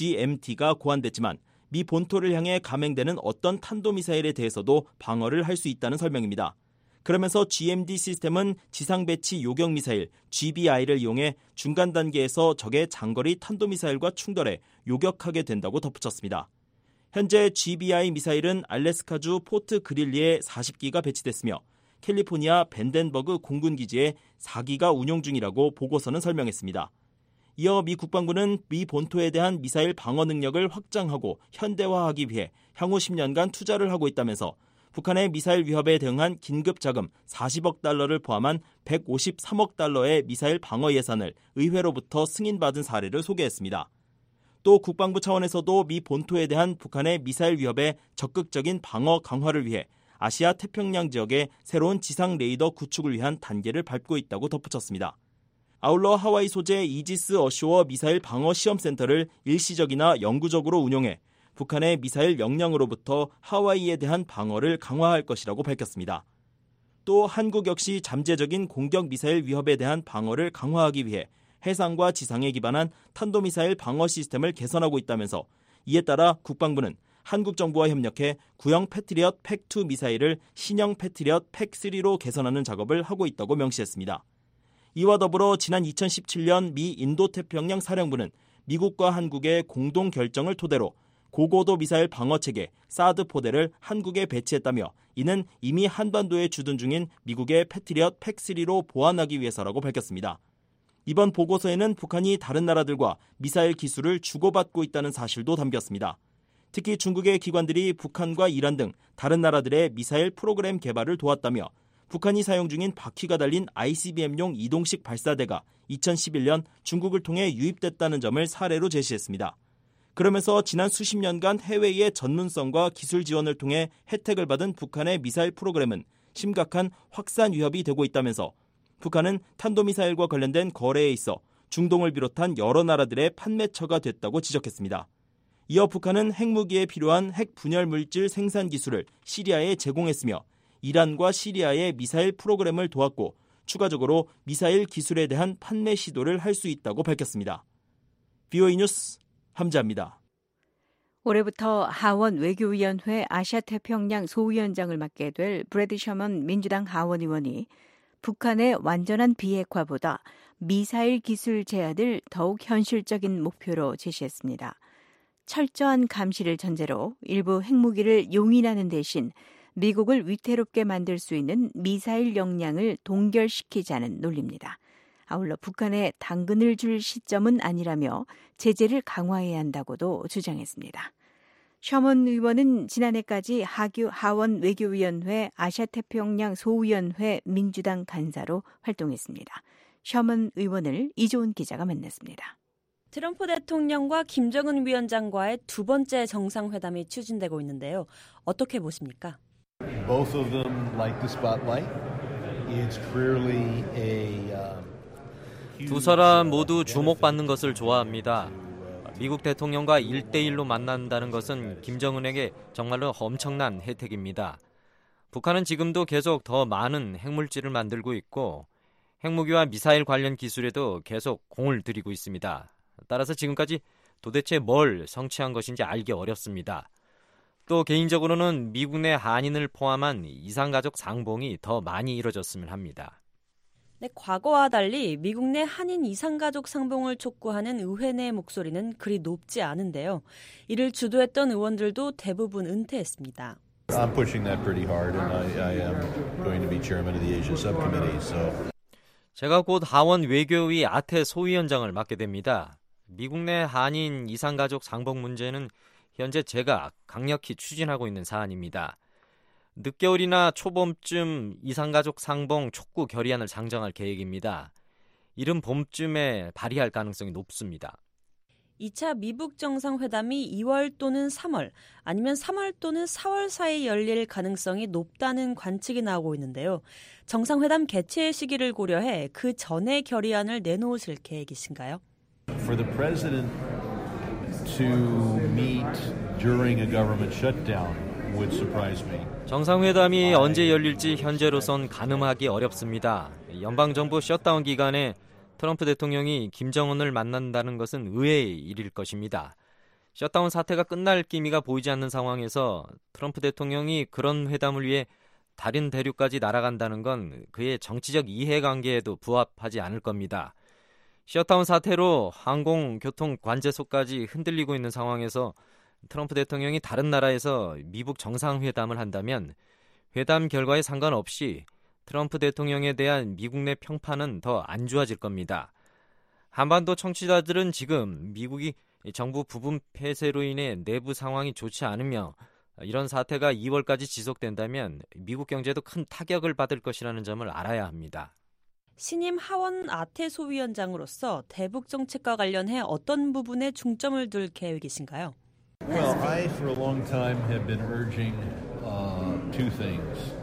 GMT가 고안됐지만 미 본토를 향해 감행되는 어떤 탄도미사일에 대해서도 방어를 할 수 있다는 설명입니다. 그러면서 GMD 시스템은 지상 배치 요격 미사일 GBI를 이용해 중간 단계에서 적의 장거리 탄도미사일과 충돌해 요격하게 된다고 덧붙였습니다. 현재 GBI 미사일은 알래스카주 포트 그릴리에 40기가 배치됐으며 캘리포니아 벤덴버그 공군기지에 4기가 운용 중이라고 보고서는 설명했습니다. 이어 미 국방부는 미 본토에 대한 미사일 방어 능력을 확장하고 현대화하기 위해 향후 10년간 투자를 하고 있다면서 북한의 미사일 위협에 대응한 긴급 자금 40억 달러를 포함한 153억 달러의 미사일 방어 예산을 의회로부터 승인받은 사례를 소개했습니다. 또 국방부 차원에서도 미 본토에 대한 북한의 미사일 위협의 적극적인 방어 강화를 위해 아시아 태평양 지역에 새로운 지상 레이더 구축을 위한 단계를 밟고 있다고 덧붙였습니다. 아울러 하와이 소재 이지스 어쇼어 미사일 방어 시험센터를 일시적이나 영구적으로 운용해 북한의 미사일 역량으로부터 하와이에 대한 방어를 강화할 것이라고 밝혔습니다. 또 한국 역시 잠재적인 공격 미사일 위협에 대한 방어를 강화하기 위해 해상과 지상에 기반한 탄도미사일 방어 시스템을 개선하고 있다면서 이에 따라 국방부는 한국 정부와 협력해 구형 패트리엇 팩2 미사일을 신형 패트리엇 팩3로 개선하는 작업을 하고 있다고 명시했습니다. 이와 더불어 지난 2017년 미 인도태평양 사령부는 미국과 한국의 공동 결정을 토대로 고고도 미사일 방어체계 사드 포대를 한국에 배치했다며 이는 이미 한반도에 주둔 중인 미국의 패트리엇 팩3로 보완하기 위해서라고 밝혔습니다. 이번 보고서에는 북한이 다른 나라들과 미사일 기술을 주고받고 있다는 사실도 담겼습니다. 특히 중국의 기관들이 북한과 이란 등 다른 나라들의 미사일 프로그램 개발을 도왔다며 북한이 사용 중인 바퀴가 달린 ICBM용 이동식 발사대가 2011년 중국을 통해 유입됐다는 점을 사례로 제시했습니다. 그러면서 지난 수십 년간 해외의 전문성과 기술 지원을 통해 혜택을 받은 북한의 미사일 프로그램은 심각한 확산 위협이 되고 있다면서 북한은 탄도미사일과 관련된 거래에 있어 중동을 비롯한 여러 나라들의 판매처가 됐다고 지적했습니다. 이어 북한은 핵무기에 필요한 핵 분열 물질 생산 기술을 시리아에 제공했으며 이란과 시리아의 미사일 프로그램을 도왔고 추가적으로 미사일 기술에 대한 판매 시도를 할 수 있다고 밝혔습니다. VOA 뉴스 함자입니다. 올해부터 하원 외교위원회 아시아태평양 소위원장을 맡게 될 브래드 셔먼 민주당 하원 의원이 북한의 완전한 비핵화보다 미사일 기술 제압을 더욱 현실적인 목표로 제시했습니다. 철저한 감시를 전제로 일부 핵무기를 용인하는 대신 미국을 위태롭게 만들 수 있는 미사일 역량을 동결시키자는 논리입니다. 아울러 북한에 당근을 줄 시점은 아니라며 제재를 강화해야 한다고도 주장했습니다. 셔먼 의원은 지난해까지 하원 외교위원회 아시아태평양 소위원회 민주당 간사로 활동했습니다. 셔먼 의원을 이조은 기자가 만났습니다. 트럼프 대통령과 김정은 위원장과의 두 번째 정상회담이 추진되고 있는데요. 어떻게 보십니까? Both of them like the spotlight. It's clearly 두 사람 모두 주목받는 것을 좋아합니다. 미국 대통령과 1대1로 만난다는 것은 김정은에게 정말로 엄청난 혜택입니다. 북한은 지금도 계속 더 많은 핵물질을 만들고 있고 핵무기와 미사일 관련 기술에도 계속 공을 들이고 있습니다. 따라서 지금까지 도대체 뭘 성취한 것인지 알기 어렵습니다. 또 개인적으로는 미국 내 한인을 포함한 이산가족 상봉이 더 많이 이뤄졌으면 합니다. 네, 과거와 달리 미국 내 한인 이산가족 상봉을 촉구하는 의회 내 목소리는 그리 높지 않은데요. 이를 주도했던 의원들도 대부분 은퇴했습니다. I'm pushing that pretty hard, and I am going to be chairman of the Asia Subcommittee. So. 제가 곧 하원 외교위 아태 소위원장을 맡게 됩니다. 미국 내 한인 이산가족 상봉 문제는 현재 제가 강력히 추진하고 있는 사안입니다. 늦겨울이나 초봄쯤 이산가족 상봉 촉구 결의안을 상정할 계획입니다. 이른 봄쯤에 발의할 가능성이 높습니다. 2차 미북 정상회담이 2월 또는 3월 아니면 3월 또는 4월 사이에 열릴 가능성이 높다는 관측이 나오고 있는데요. 정상회담 개최 시기를 고려해 그 전에 결의안을 내놓으실 계획이신가요? For the president to meet during a government shutdown would surprise me. 정상회담이 언제 열릴지 현재로선 가늠하기 어렵습니다. 연방정부 셧다운 기간에 트럼프 대통령이 김정은을 만난다는 것은 의외의 일일 것입니다. 셧다운 사태가 끝날 기미가 보이지 않는 상황에서 트럼프 대통령이 그런 회담을 위해 다른 대륙까지 날아간다는 건 그의 정치적 이해관계에도 부합하지 않을 겁니다. 셧다운 사태로 항공교통 관제소까지 흔들리고 있는 상황에서 트럼프 대통령이 다른 나라에서 미북 정상회담을 한다면 회담 결과에 상관없이 트럼프 대통령에 대한 미국 내 평판은 더 안 좋아질 겁니다. 한반도 청취자들은 지금 미국이 정부 부분 폐쇄로 인해 내부 상황이 좋지 않으며 이런 사태가 2월까지 지속된다면 미국 경제도 큰 타격을 받을 것이라는 점을 알아야 합니다. 신임 하원 아태 소위원장으로서 대북 정책과 관련해 어떤 부분에 중점을 둘 계획이신가요? Well, I for a long time have been urging two things.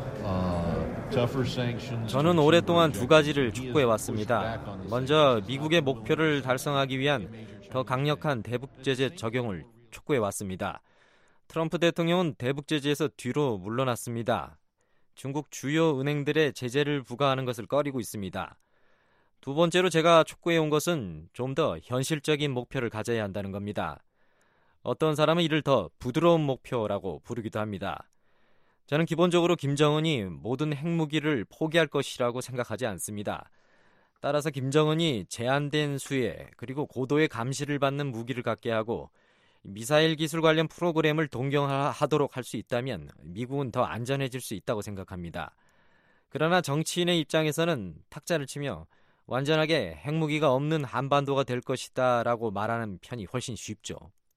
저는 오랫동안 두 가지를 촉구해왔습니다. 먼저 미국의 목표를 달성하기 위한 더 강력한 대북 제재 적용을 촉구해왔습니다. 트럼프 대통령은 대북 제재에서 뒤로 물러났습니다. 중국 주요 은행들의 제재를 부과하는 것을 꺼리고 있습니다. 두 번째로 제가 촉구해온 것은 좀 더 현실적인 목표를 가져야 한다는 겁니다. 어떤 사람은 이를 더 부드러운 목표라고 부르기도 합니다. 저는 기본적으로 김정은이 모든 핵무기를 포기할 것이라고 생각하지 않습니다. 따라서 김정은이 제한된 수의 그리고 고도의 감시를 받는 무기를 갖게 하고 미사일 기술 관련 프로그램을 동경하도록 할 수 있다면 미국은 더 안전해질 수 있다고 생각합니다. 그러나 정치인의 입장에서는 탁자를 치며 완전하게 핵무기가 없는 한반도가 될 것이다 라고 말하는 편이 훨씬 쉽죠.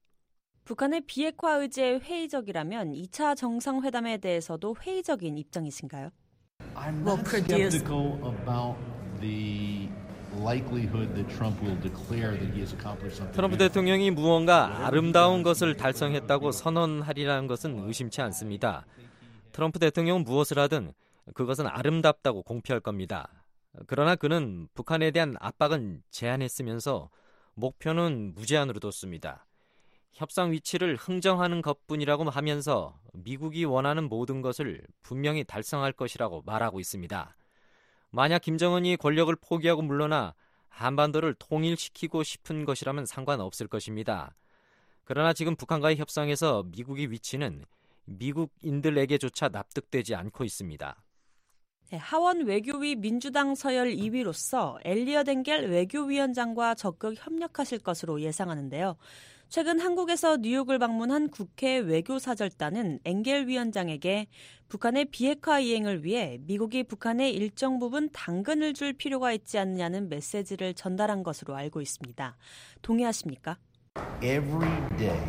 북한의 비핵화 의지에 회의적이라면 2차 정상회담에 대해서도 회의적인 입장이신가요? I'm not skeptical about the likelihood that Trump will declare that he has accomplished something. 트럼프 대통령이 무언가 아름다운 것을 달성했다고 선언하리라는 것은 의심치 않습니다. 트럼프 대통령은 무엇을 하든 그것은 아름답다고 공표할 겁니다. 그러나 그는 북한에 대한 압박은 제한했으면서 목표는 무제한으로 뒀습니다. 협상 위치를 흥정하는 것뿐이라고 하면서 미국이 원하는 모든 것을 분명히 달성할 것이라고 말하고 있습니다. 만약 김정은이 권력을 포기하고 물러나 한반도를 통일시키고 싶은 것이라면 상관없을 것입니다. 그러나 지금 북한과의 협상에서 미국의 위치는 미국인들에게조차 납득되지 않고 있습니다. 하원 외교위 민주당 서열 2위로서 엘리엇 엥겔 외교위원장과 적극 협력하실 것으로 예상하는데요. 최근 한국에서 뉴욕을 방문한 국회 외교사절단은 엥겔 위원장에게 북한의 비핵화 이행을 위해 미국이 북한에 일정 부분 당근을 줄 필요가 있지 않느냐는 메시지를 전달한 것으로 알고 있습니다. 동의하십니까? Every day,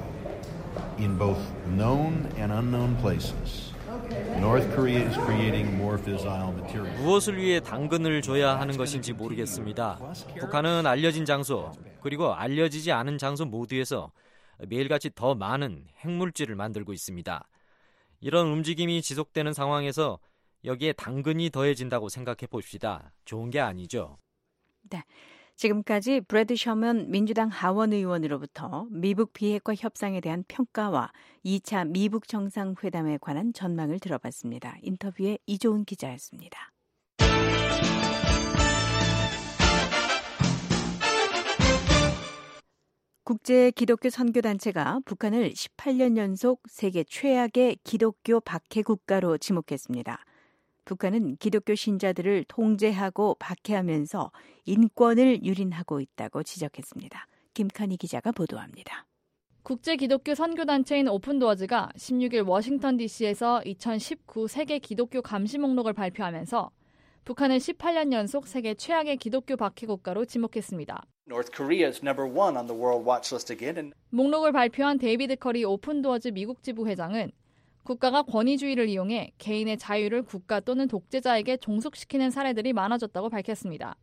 in both known and unknown places, North Korea is creating more fissile material. 무엇을 위해 당근을 줘야 하는 것인지 모르겠습니다. 북한은 알려진 장소 그리고 알려지지 않은 장소 모두에서 매일같이 더 많은 핵물질을 만들고 있습니다. 이런 움직임이 지속되는 상황에서 여기에 당근이 더해진다고 생각해 봅시다. 좋은 게 아니죠. 네. 지금까지 브래드 셔먼 민주당 하원 의원으로부터 미북 비핵화 협상에 대한 평가와 2차 미북 정상회담에 관한 전망을 들어봤습니다. 인터뷰에 이조은 기자였습니다. 국제 기독교 선교단체가 북한을 18년 연속 세계 최악의 기독교 박해 국가로 지목했습니다. 북한은 기독교 신자들을 통제하고 박해하면서 인권을 유린하고 있다고 지적했습니다. 김칸희 기자가 보도합니다. 국제 기독교 선교단체인 오픈도어즈가 16일 워싱턴 DC에서 2019 세계 기독교 감시 목록을 발표하면서 북한을 18년 연속 세계 최악의 기독교 박해 국가로 지목했습니다. North Korea is number one on the world watch list again. 목록을 발표한 데이비드 커리 오픈도어즈 미국 지부 회장은 국가가 권위주의를 이용해 개인의 자유를 국가 또는 독재자에게 종속시키는 사례들이 많아졌다고 밝혔습니다.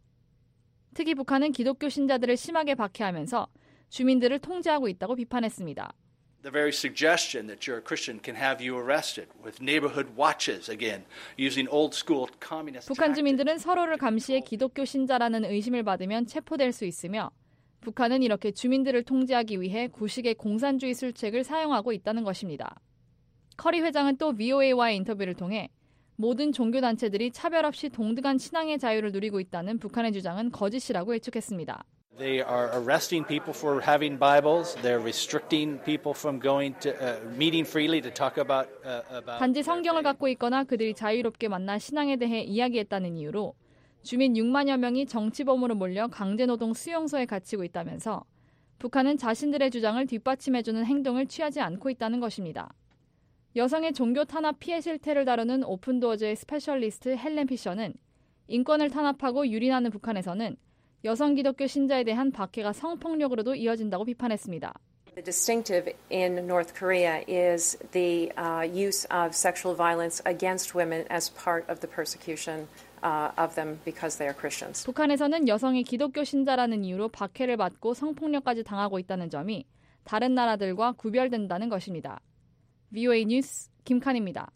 특히 북한은 기독교 신자들을 심하게 박해하면서 주민들을 통제하고 있다고 비판했습니다. The very suggestion that you're a Christian can have you arrested with neighborhood watches again, using old school communist. 북한 주민들은 서로를 감시해 기독교 신자라는 의심을 받으면 체포될 수 있으며 북한은 이렇게 주민들을 통제하기 위해 구식의 공산주의 술책을 사용하고 있다는 것입니다. 커리 회장은 또 VOA와의 인터뷰를 통해 모든 종교단체들이 차별 없이 동등한 신앙의 자유를 누리고 있다는 북한의 주장은 거짓이라고 일축했습니다. They are arresting people for having Bibles. They're restricting people from going to meeting freely to talk about. 단지 성경을 갖고 있거나 그들이 자유롭게 만나 신앙에 대해 이야기했다는 이유로 주민 6만여 명이 정치범으로 몰려 강제노동 수용소에 갇히고 있다면서 북한은 자신들의 주장을 뒷받침해주는 행동을 취하지 않고 있다는 것입니다. 여성의 종교 탄압 피해 실태를 다루는 오픈도어즈의 스페셜리스트 헬렌 피셔는 인권을 탄압하고 유린하는 북한에서는 여성 기독교 신자에 대한 박해가 성폭력으로도 이어진다고 비판했습니다. The distinctive in North Korea is the use of sexual violence against women as part of the persecution of them because they are Christians. 북한에서는 여성이 기독교 신자라는 이유로 박해를 받고 성폭력까지 당하고 있다는 점이 다른 나라들과 구별된다는 것입니다. VOA 뉴스 김칸입니다.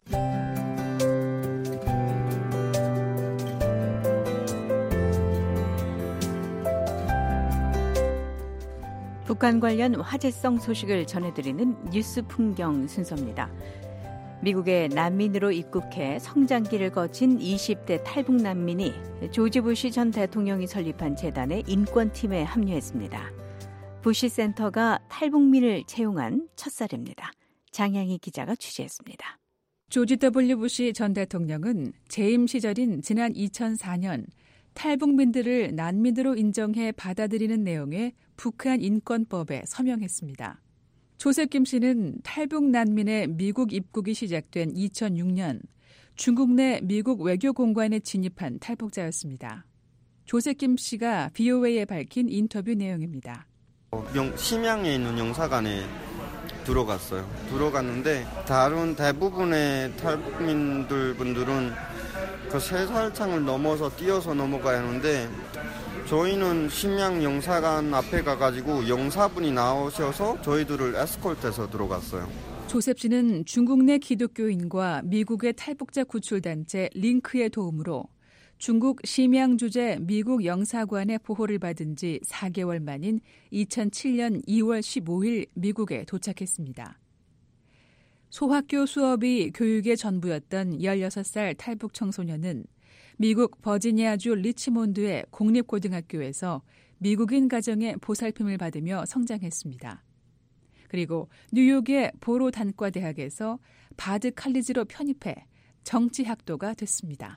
북한 관련 화제성 소식을 전해드리는 뉴스 풍경 순서입니다. 미국에 난민으로 입국해 성장기를 거친 20대 탈북 난민이 조지 부시 전 대통령이 설립한 재단의 인권팀에 합류했습니다. 부시 센터가 탈북민을 채용한 첫 사례입니다. 장양희 기자가 취재했습니다. 조지 W. 부시 전 대통령은 재임 시절인 지난 2004년 탈북민들을 난민으로 인정해 받아들이는 내용의 북한 인권법에 서명했습니다. 조셉 김 씨는 탈북 난민의 미국 입국이 시작된 2006년 중국 내 미국 외교공관에 진입한 탈북자였습니다. 조셉 김 씨가 VOA에 밝힌 인터뷰 내용입니다. 심양에 있는 영사관에 들어갔어요. 들어갔는데 다른 대부분의 탈북민들분들은 그 3살창을 넘어서 뛰어서 넘어가야 하는데 저희는 심양 영사관 앞에 가가지고 영사분이 나오셔서 저희들을 에스콜트해서 들어갔어요. 조셉 씨는 중국 내 기독교인과 미국의 탈북자 구출단체 링크의 도움으로 중국 심양 주재 미국 영사관의 보호를 받은 지 4개월 만인 2007년 2월 15일 미국에 도착했습니다. 소학교 수업이 교육의 전부였던 16살 탈북 청소년은 미국 버지니아주 리치몬드의 공립고등학교에서 미국인 가정의 보살핌을 받으며 성장했습니다. 그리고 뉴욕의 보로 단과대학에서 바드 칼리지로 편입해 정치학도가 됐습니다.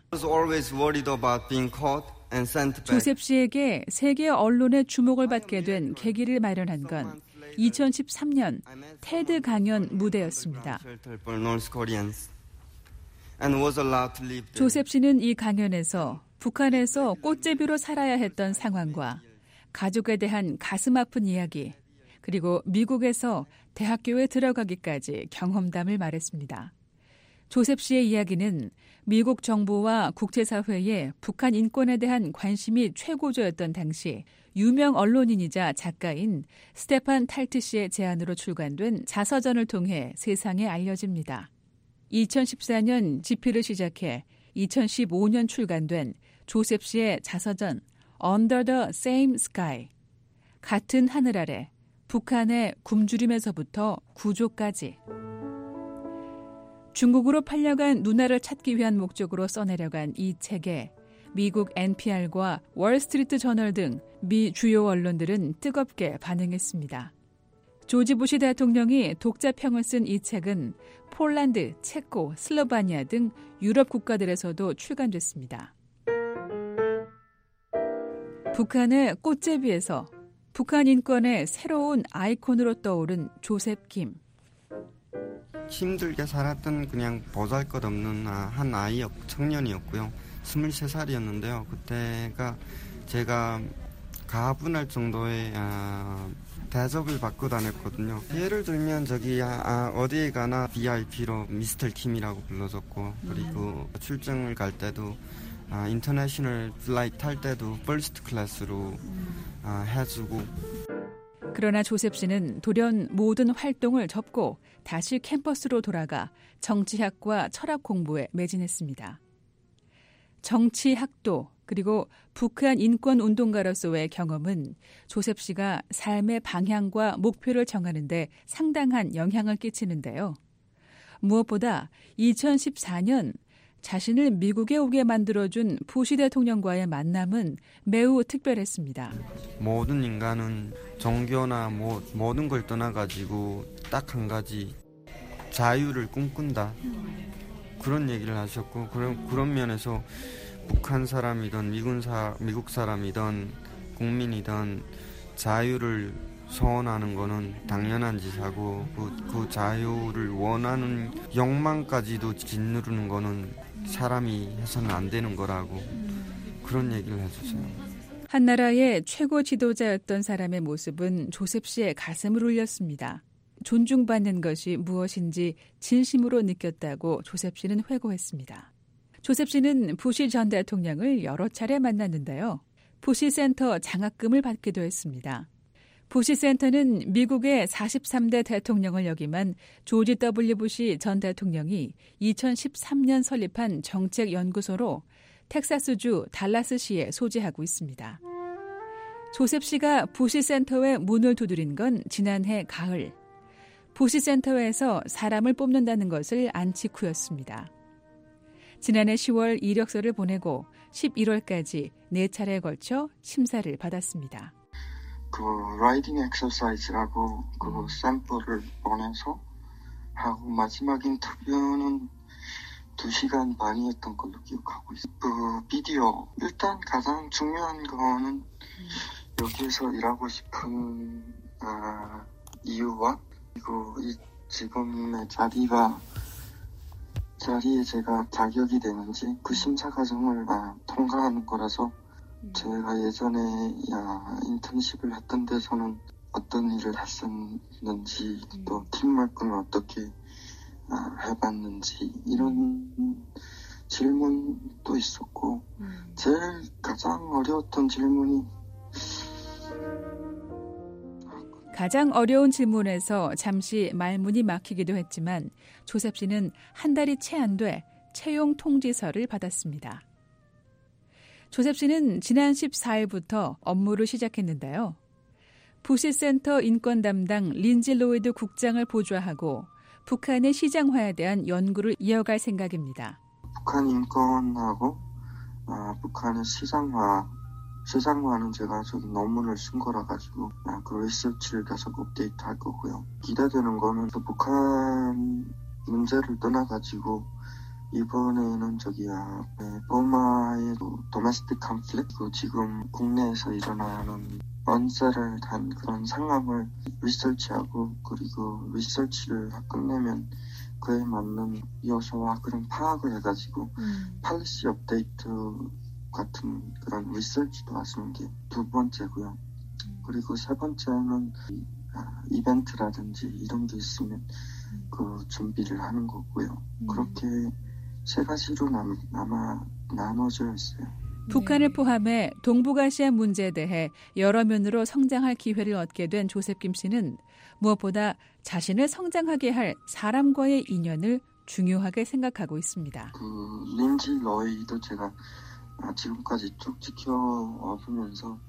조셉 씨에게 세계 언론의 주목을 받게 된 계기를 마련한 건 2013년 테드 강연 무대였습니다. 조셉 씨는 이 강연에서 북한에서 꽃제비로 살아야 했던 상황과 가족에 대한 가슴 아픈 이야기, 그리고 미국에서 대학교에 들어가기까지 경험담을 말했습니다. 조셉 씨의 이야기는 미국 정부와 국제사회에 북한 인권에 대한 관심이 최고조였던 당시 유명 언론인이자 작가인 스테판 탈트 씨의 제안으로 출간된 자서전을 통해 세상에 알려집니다. 2014년 집필을 시작해 2015년 출간된 조셉 씨의 자서전 Under the Same Sky, 같은 하늘 아래 북한의 굶주림에서부터 구조까지. 중국으로 팔려간 누나를 찾기 위한 목적으로 써내려간 이 책에 미국 NPR과 월스트리트 저널 등 미 주요 언론들은 뜨겁게 반응했습니다. 조지 부시 대통령이 독자평을 쓴 이 책은 폴란드, 체코, 슬로바니아 등 유럽 국가들에서도 출간됐습니다. 북한의 꽃제비에서 북한 인권의 새로운 아이콘으로 떠오른 조셉 김. 힘들게 살았던 그냥 보잘것없는 한 청년이었고요. 23살이었는데요. 그때가 제가 가분할 정도의 대접을 받고 다녔거든요. 예를 들면 저기 어디에 가나 VIP로 미스터 김이라고 불러줬고, 그리고 출장을 갈 때도 인터내셔널 플라이트 탈 때도 퍼스트 클래스로 해주고. 그러나 조셉 씨는 돌연 모든 활동을 접고 다시 캠퍼스로 돌아가 정치학과 철학 공부에 매진했습니다. 정치학도 그리고 북한 인권운동가로서의 경험은 조셉 씨가 삶의 방향과 목표를 정하는 데 상당한 영향을 끼치는데요. 무엇보다 2014년 자신을 미국에 오게 만들어준 부시 대통령과의 만남은 매우 특별했습니다. 모든 인간은 종교나 모든 걸 떠나가지고 딱 한 가지 자유를 꿈꾼다. 그런 얘기를 하셨고, 그런 면에서 북한 사람이든 미국 사람이든 국민이든 자유를 소원하는 거는 당연한 짓하고 그 자유를 원하는 욕망까지도 짓누르는 거는 사람이 해서는 안 되는 거라고 그런 얘기를 해주세요. 한 나라의 최고 지도자였던 사람의 모습은 조셉 씨의 가슴을 울렸습니다. 존중받는 것이 무엇인지 진심으로 느꼈다고 조셉 씨는 회고했습니다. 조셉 씨는 부시 전 대통령을 여러 차례 만났는데요. 부시 센터 장학금을 받기도 했습니다. 부시 센터는 미국의 43대 대통령을 역임한 조지 W. 부시 전 대통령이 2013년 설립한 정책연구소로 텍사스주 달라스시에 소재하고 있습니다. 조셉 씨가 부시 센터의 문을 두드린 건 지난해 가을. 부시 센터에서 사람을 뽑는다는 것을 안 직후였습니다. 지난해 10월 이력서를 보내고 11월까지 4차례에 걸쳐 심사를 받았습니다. 그 라이딩 엑서사이즈라고 그 샘플을 보내서 하고 마지막 인터뷰는 2시간 반이었던 걸로 기억하고 있어요. 그 비디오 일단 가장 중요한 거는 여기에서 일하고 싶은 이유와 그리고 이 지금의 자리에 제가 자격이 되는지 그 심사 과정을 통과하는 거라서 제가 예전에 인턴십을 했던 데서는 어떤 일을 했었는지 또 팀워크는 어떻게 해봤는지 이런 질문도 있었고 제일 가장 어려웠던 질문이 가장 어려운 질문에서 잠시 말문이 막히기도 했지만 조셉 씨는 한 달이 채 안 돼 채용 통지서를 받았습니다. 조셉 씨는 지난 14일부터 업무를 시작했는데요. 부시센터 인권 담당 린지 로이드 국장을 보좌하고 북한의 시장화에 대한 연구를 이어갈 생각입니다. 북한 인권하고 북한의 시장화는 제가 저기 논문을 쓴 거라 가지고 그 리서치를 계속 업데이트할 거고요. 기대되는 거는 또 북한 문제를 떠나 가지고 이번에는 버마의 도메스틱 컨플릭트 지금 국내에서 일어나는 언세를 단 그런 상황을 리서치하고 그리고 리서치를 끝내면 그에 맞는 요소와 그런 파악을 해가지고 팔리시 업데이트 같은 그런 리서치도 하시는 게 두 번째고요. 그리고 세 번째는 이벤트라든지 이런 게 있으면 그 준비를 하는 거고요. 그렇게 세 가지로 나눠져 있어요. 북한을 포함해 동북아시아 문제에 대해 여러 면으로 성장할 기회를 얻게 된 조셉 김 씨는 무엇보다 자신을 성장하게 할 사람과의 인연을 중요하게 생각하고 있습니다. 린지 로이도 제가 지금까지 쭉 지켜보면서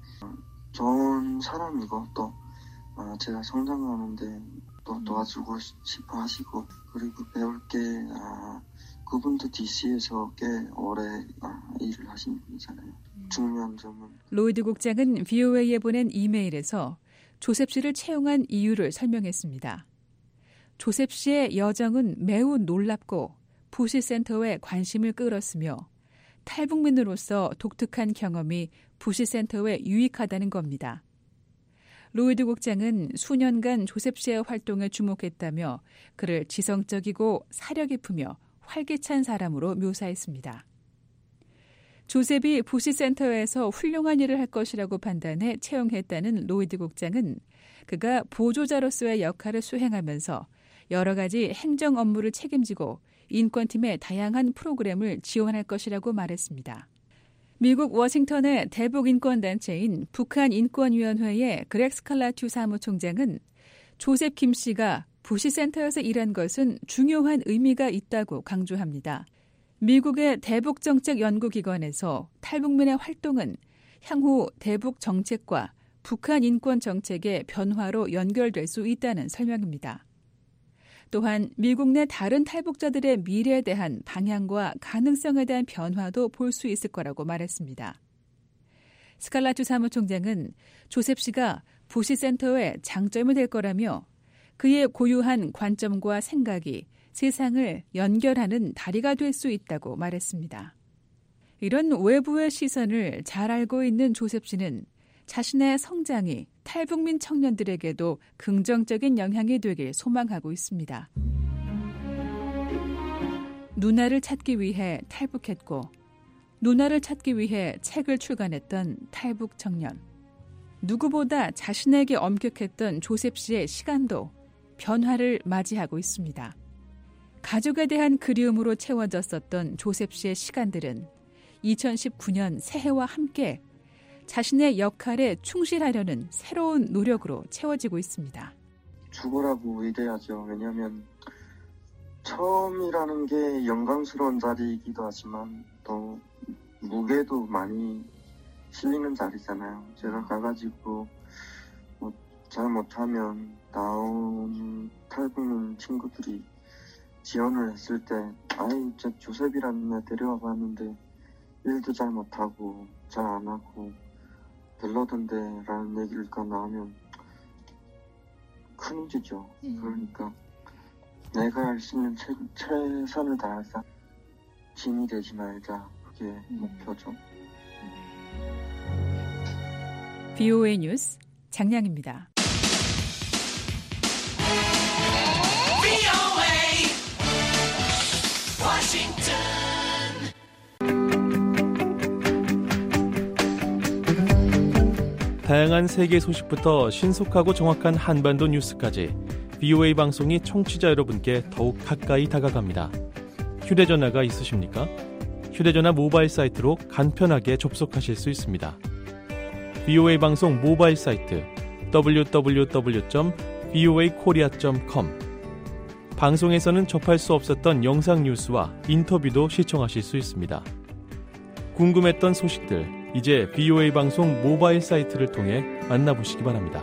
좋은 사람이고 또 제가 성장하는데 또 도와주고 싶어 하시고 그리고 배울 게 그분도 DC에서 꽤 오래 일을 하신 분이잖아요. 중요한 점은 로이드 국장은 VOA에 보낸 이메일에서 조셉 씨를 채용한 이유를 설명했습니다. 조셉 씨의 여정은 매우 놀랍고 부시센터에 관심을 끌었으며 탈북민으로서 독특한 경험이 부시센터에 유익하다는 겁니다. 로이드 국장은 수년간 조셉 씨의 활동에 주목했다며 그를 지성적이고 사려 깊으며 활기찬 사람으로 묘사했습니다. 조셉이 부시센터에서 훌륭한 일을 할 것이라고 판단해 채용했다는 로이드 국장은 그가 보조자로서의 역할을 수행하면서 여러 가지 행정 업무를 책임지고 인권팀의 다양한 프로그램을 지원할 것이라고 말했습니다. 미국 워싱턴의 대북 인권단체인 북한인권위원회의 그렉 스칼라튜 사무총장은 조셉 김 씨가 부시센터에서 일한 것은 중요한 의미가 있다고 강조합니다. 미국의 대북정책연구기관에서 탈북민의 활동은 향후 대북 정책과 북한 인권 정책의 변화로 연결될 수 있다는 설명입니다. 또한 미국 내 다른 탈북자들의 미래에 대한 방향과 가능성에 대한 변화도 볼 수 있을 거라고 말했습니다. 스칼라투 사무총장은 조셉 씨가 부시센터의 장점이 될 거라며 그의 고유한 관점과 생각이 세상을 연결하는 다리가 될 수 있다고 말했습니다. 이런 외부의 시선을 잘 알고 있는 조셉 씨는 자신의 성장이 탈북민 청년들에게도 긍정적인 영향이 되길 소망하고 있습니다. 누나를 찾기 위해 탈북했고 누나를 찾기 위해 책을 출간했던 탈북 청년. 누구보다 자신에게 엄격했던 조셉 씨의 시간도 변화를 맞이하고 있습니다. 가족에 대한 그리움으로 채워졌었던 조셉 씨의 시간들은 2019년 새해와 함께 자신의 역할에 충실하려는 새로운 노력으로 채워지고 있습니다. 죽으라고 의뢰하죠. 왜냐하면 처음이라는 게 영광스러운 자리이기도 하지만 또 무게도 많이 실리는 자리잖아요. 제가 가가지고 잘 못하면 나온 탈북민 친구들이 지원을 했을 때 아이 저 조셉이라는 애 데려와 봤는데 일도 잘 못하고 잘 안 하고 별로던데 라는 얘기가 나오면 큰 일이죠. 그러니까 내가 할 수 있는 최선을 다해서 짐이 되지 말자. 그게 목표죠. VOA 뉴스 장량입니다. 다양한 세계 소식부터 신속하고 정확한 한반도 뉴스까지 VOA 방송이 청취자 여러분께 더욱 가까이 다가갑니다. 휴대전화가 있으십니까? 휴대전화 모바일 사이트로 간편하게 접속하실 수 있습니다. VOA 방송 모바일 사이트 www.voakorea.com 방송에서는 접할 수 없었던 영상 뉴스와 인터뷰도 시청하실 수 있습니다. 궁금했던 소식들 이제 VOA 방송 모바일 사이트를 통해 만나보시기 바랍니다.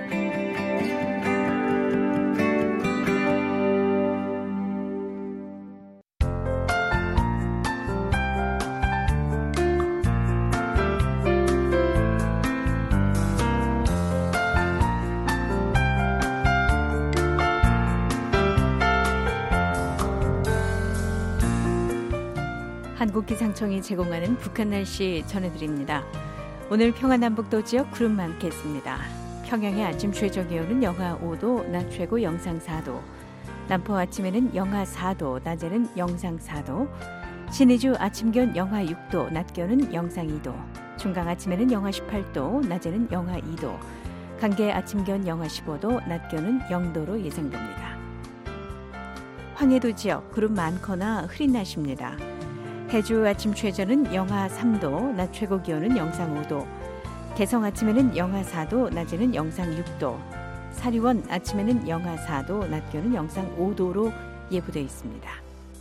한국기상청이 제공하는 북한 날씨 전해드립니다. 오늘 평안남북도 지역 구름 많겠습니다. 평양의 아침 최저 기온은 영하 5도, 낮 최고 영상 4도. 남포 아침에는 영하 4도, 낮에는 영상 4도. 신의주 아침 기온 영하 6도, 낮 기온은 영상 2도. 중강 아침에는 영하 18도, 낮에는 영하 2도. 강계 아침 기온 영하 15도, 낮 기온은 0도로 예상됩니다. 황해도 지역 구름 많거나 흐린 날씨입니다. 해주 아침 최저는 영하 3도, 낮 최고 기온은 영상 5도. 개성 아침에는 영하 4도, 낮에는 영상 6도. 사리원 아침에는 영하 4도, 낮 기온은 영상 5도로 예보되어 있습니다.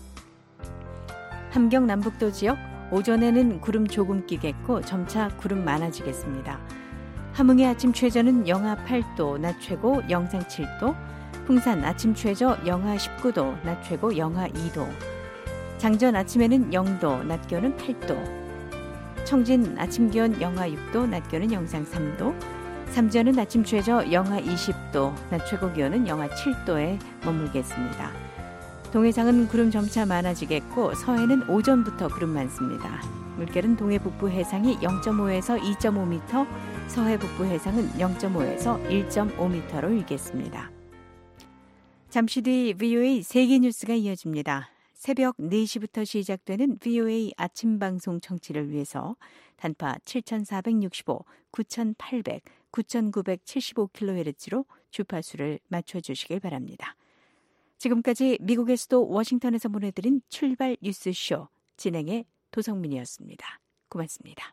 함경 남북도 지역 오전에는 구름 조금 끼겠고 점차 구름 많아지겠습니다. 함흥의 아침 최저는 영하 8도, 낮 최고 영상 7도. 풍산 아침 최저 영하 19도, 낮 최고 영하 2도. 장전 아침에는 0도, 낮 기온은 8도. 청진 아침 기온 영하 6도, 낮 기온은 영상 3도. 삼전은 아침 최저 영하 20도, 낮 최고 기온은 영하 7도에 머물겠습니다. 동해상은 구름 점차 많아지겠고 서해는 오전부터 구름 많습니다. 물결은 동해 북부 해상이 0.5에서 2.5m, 서해 북부 해상은 0.5에서 1.5m로 일겠습니다. 잠시 뒤 VOA 세계 뉴스가 이어집니다. 새벽 4시부터 시작되는 VOA 아침 방송 청취를 위해서 단파 7465, 9800, 9975kHz로 주파수를 맞춰주시길 바랍니다. 지금까지 미국의 수도 워싱턴에서 보내드린 출발 뉴스쇼 진행의 도성민이었습니다. 고맙습니다.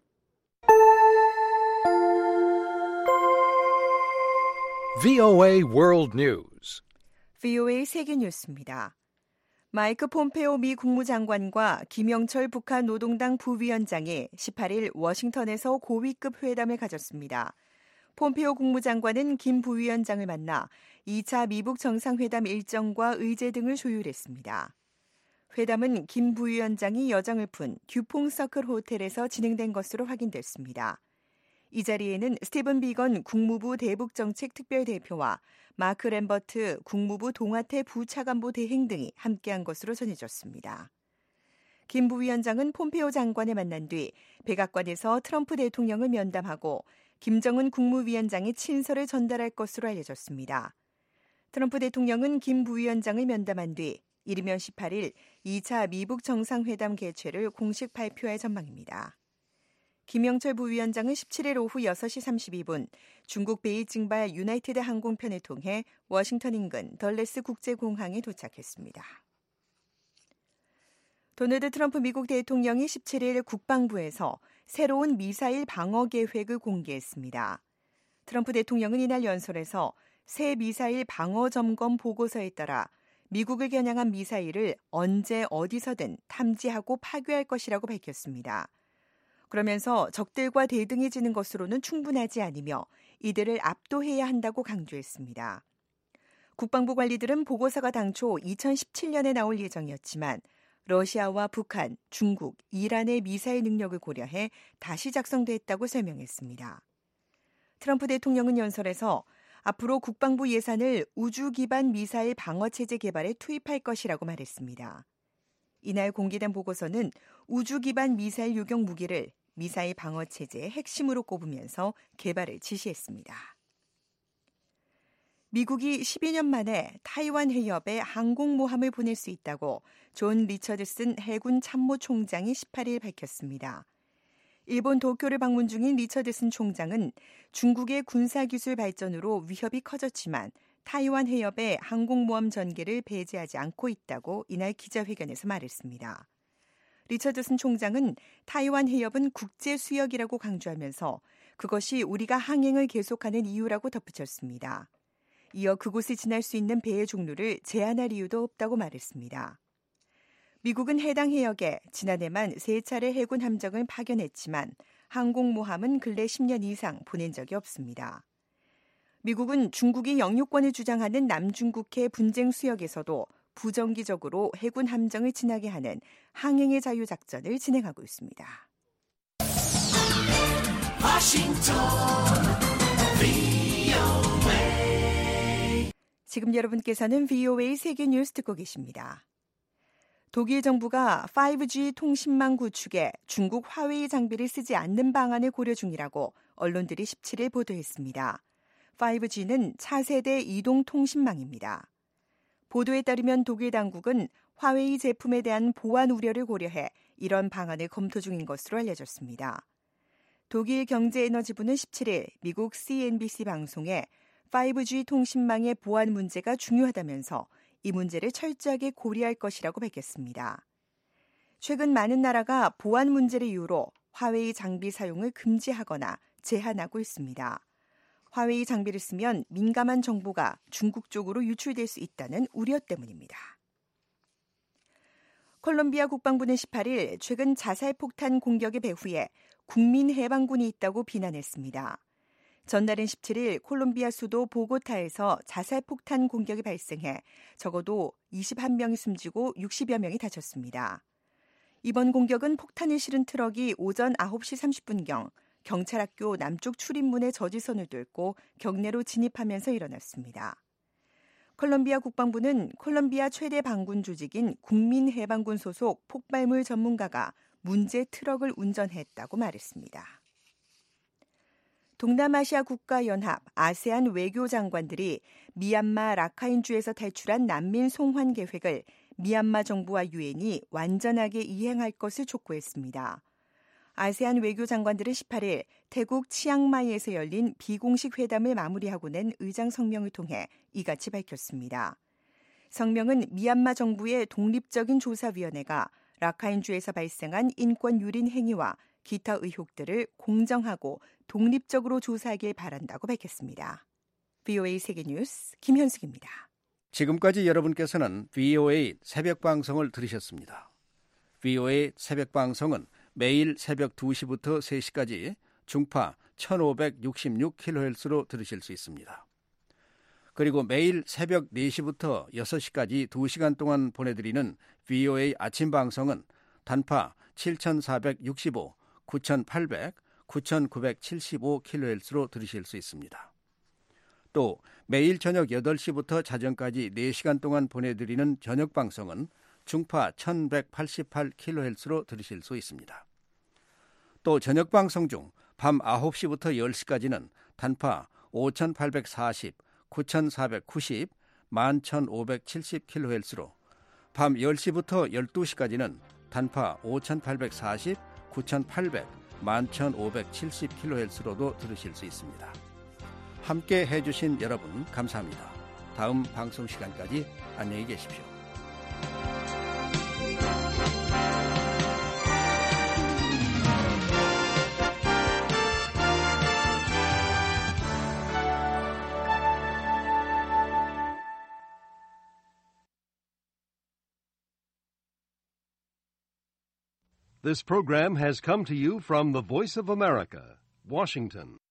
VOA World News. VOA 세계 뉴스입니다. 마이크 폼페오 미 국무장관과 김영철 북한 노동당 부위원장이 18일 워싱턴에서 고위급 회담을 가졌습니다. 폼페오 국무장관은 김 부위원장을 만나 2차 미북 정상회담 일정과 의제 등을 조율했습니다. 회담은 김 부위원장이 여정을 푼 듀퐁 서클 호텔에서 진행된 것으로 확인됐습니다. 이 자리에는 스티븐 비건 국무부 대북정책 특별대표와 마크 램버트 국무부 동아태 부차관보 대행 등이 함께한 것으로 전해졌습니다. 김 부위원장은 폼페오 장관을 만난 뒤 백악관에서 트럼프 대통령을 면담하고 김정은 국무위원장의 친서를 전달할 것으로 알려졌습니다. 트럼프 대통령은 김 부위원장을 면담한 뒤 이르면 18일 2차 미북 정상회담 개최를 공식 발표할 전망입니다. 김영철 부위원장은 17일 오후 6시 32분 중국 베이징발 유나이티드 항공편을 통해 워싱턴 인근 덜레스 국제공항에 도착했습니다. 도널드 트럼프 미국 대통령이 17일 국방부에서 새로운 미사일 방어 계획을 공개했습니다. 트럼프 대통령은 이날 연설에서 새 미사일 방어 점검 보고서에 따라 미국을 겨냥한 미사일을 언제 어디서든 탐지하고 파괴할 것이라고 밝혔습니다. 그러면서 적들과 대등이 지는 것으로는 충분하지 않으며 이들을 압도해야 한다고 강조했습니다. 국방부 관리들은 보고서가 당초 2017년에 나올 예정이었지만 러시아와 북한, 중국, 이란의 미사일 능력을 고려해 다시 작성됐다고 설명했습니다. 트럼프 대통령은 연설에서 앞으로 국방부 예산을 우주 기반 미사일 방어체제 개발에 투입할 것이라고 말했습니다. 이날 공개된 보고서는 우주 기반 미사일 요격 무기를 미사일 방어체제의 핵심으로 꼽으면서 개발을 지시했습니다. 미국이 12년 만에 타이완 해협에 항공모함을 보낼 수 있다고 존 리처드슨 해군 참모총장이 18일 밝혔습니다. 일본 도쿄를 방문 중인 리처드슨 총장은 중국의 군사기술 발전으로 위협이 커졌지만 타이완 해협에 항공모함 전개를 배제하지 않고 있다고 이날 기자회견에서 말했습니다. 리처드슨 총장은 타이완 해협은 국제 수역이라고 강조하면서 그것이 우리가 항행을 계속하는 이유라고 덧붙였습니다. 이어 그곳을 지날 수 있는 배의 종류를 제한할 이유도 없다고 말했습니다. 미국은 해당 해역에 지난해만 3차례 해군 함정을 파견했지만 항공모함은 근래 10년 이상 보낸 적이 없습니다. 미국은 중국이 영유권을 주장하는 남중국해 분쟁 수역에서도 부정기적으로 해군 함정을 지나게 하는 항행의 자유 작전을 진행하고 있습니다. 지금 여러분께서는 VOA 세계 뉴스 듣고 계십니다. 독일 정부가 5G 통신망 구축에 중국 화웨이 장비를 쓰지 않는 방안을 고려 중이라고 언론들이 17일 보도했습니다. 5G는 차세대 이동 통신망입니다. 보도에 따르면 독일 당국은 화웨이 제품에 대한 보안 우려를 고려해 이런 방안을 검토 중인 것으로 알려졌습니다. 독일 경제에너지부는 17일 미국 CNBC 방송에 5G 통신망의 보안 문제가 중요하다면서 이 문제를 철저하게 고려할 것이라고 밝혔습니다. 최근 많은 나라가 보안 문제를 이유로 화웨이 장비 사용을 금지하거나 제한하고 있습니다. 화웨이 장비를 쓰면 민감한 정보가 중국 쪽으로 유출될 수 있다는 우려 때문입니다. 콜롬비아 국방부는 18일 최근 자살폭탄 공격의 배후에 국민해방군이 있다고 비난했습니다. 전날인 17일 콜롬비아 수도 보고타에서 자살폭탄 공격이 발생해 적어도 21명이 숨지고 60여 명이 다쳤습니다. 이번 공격은 폭탄을 실은 트럭이 오전 9시 30분경 경찰학교 남쪽 출입문의 저지선을 뚫고 경내로 진입하면서 일어났습니다. 콜롬비아 국방부는 콜롬비아 최대 반군 조직인 국민해방군 소속 폭발물 전문가가 문제 트럭을 운전했다고 말했습니다. 동남아시아 국가연합 아세안 외교장관들이 미얀마 라카인주에서 탈출한 난민 송환 계획을 미얀마 정부와 유엔이 완전하게 이행할 것을 촉구했습니다. 아세안 외교장관들은 18일 태국 치앙마이에서 열린 비공식 회담을 마무리하고 낸 의장 성명을 통해 이같이 밝혔습니다. 성명은 미얀마 정부의 독립적인 조사위원회가 라카인주에서 발생한 인권 유린 행위와 기타 의혹들을 공정하고 독립적으로 조사하길 바란다고 밝혔습니다. VOA 세계뉴스 김현숙입니다. 지금까지 여러분께서는 VOA 새벽 방송을 들으셨습니다. VOA 새벽 방송은 매일 새벽 2시부터 3시까지 중파 1566kHz로 들으실 수 있습니다. 그리고 매일 새벽 4시부터 6시까지 2시간 동안 보내드리는 VOA 아침 방송은 단파 7465, 9800, 9975kHz로 들으실 수 있습니다. 또 매일 저녁 8시부터 자정까지 4시간 동안 보내드리는 저녁 방송은 중파 1188kHz로 들으실 수 있습니다. 또 저녁 방송 중 밤 9시부터 10시까지는 단파 5840, 9490, 11570kHz로 밤 10시부터 12시까지는 단파 5840, 9800, 11570kHz로도 들으실 수 있습니다. 함께 해주신 여러분 감사합니다. 다음 방송 시간까지 안녕히 계십시오. This program has come to you from the Voice of America, Washington.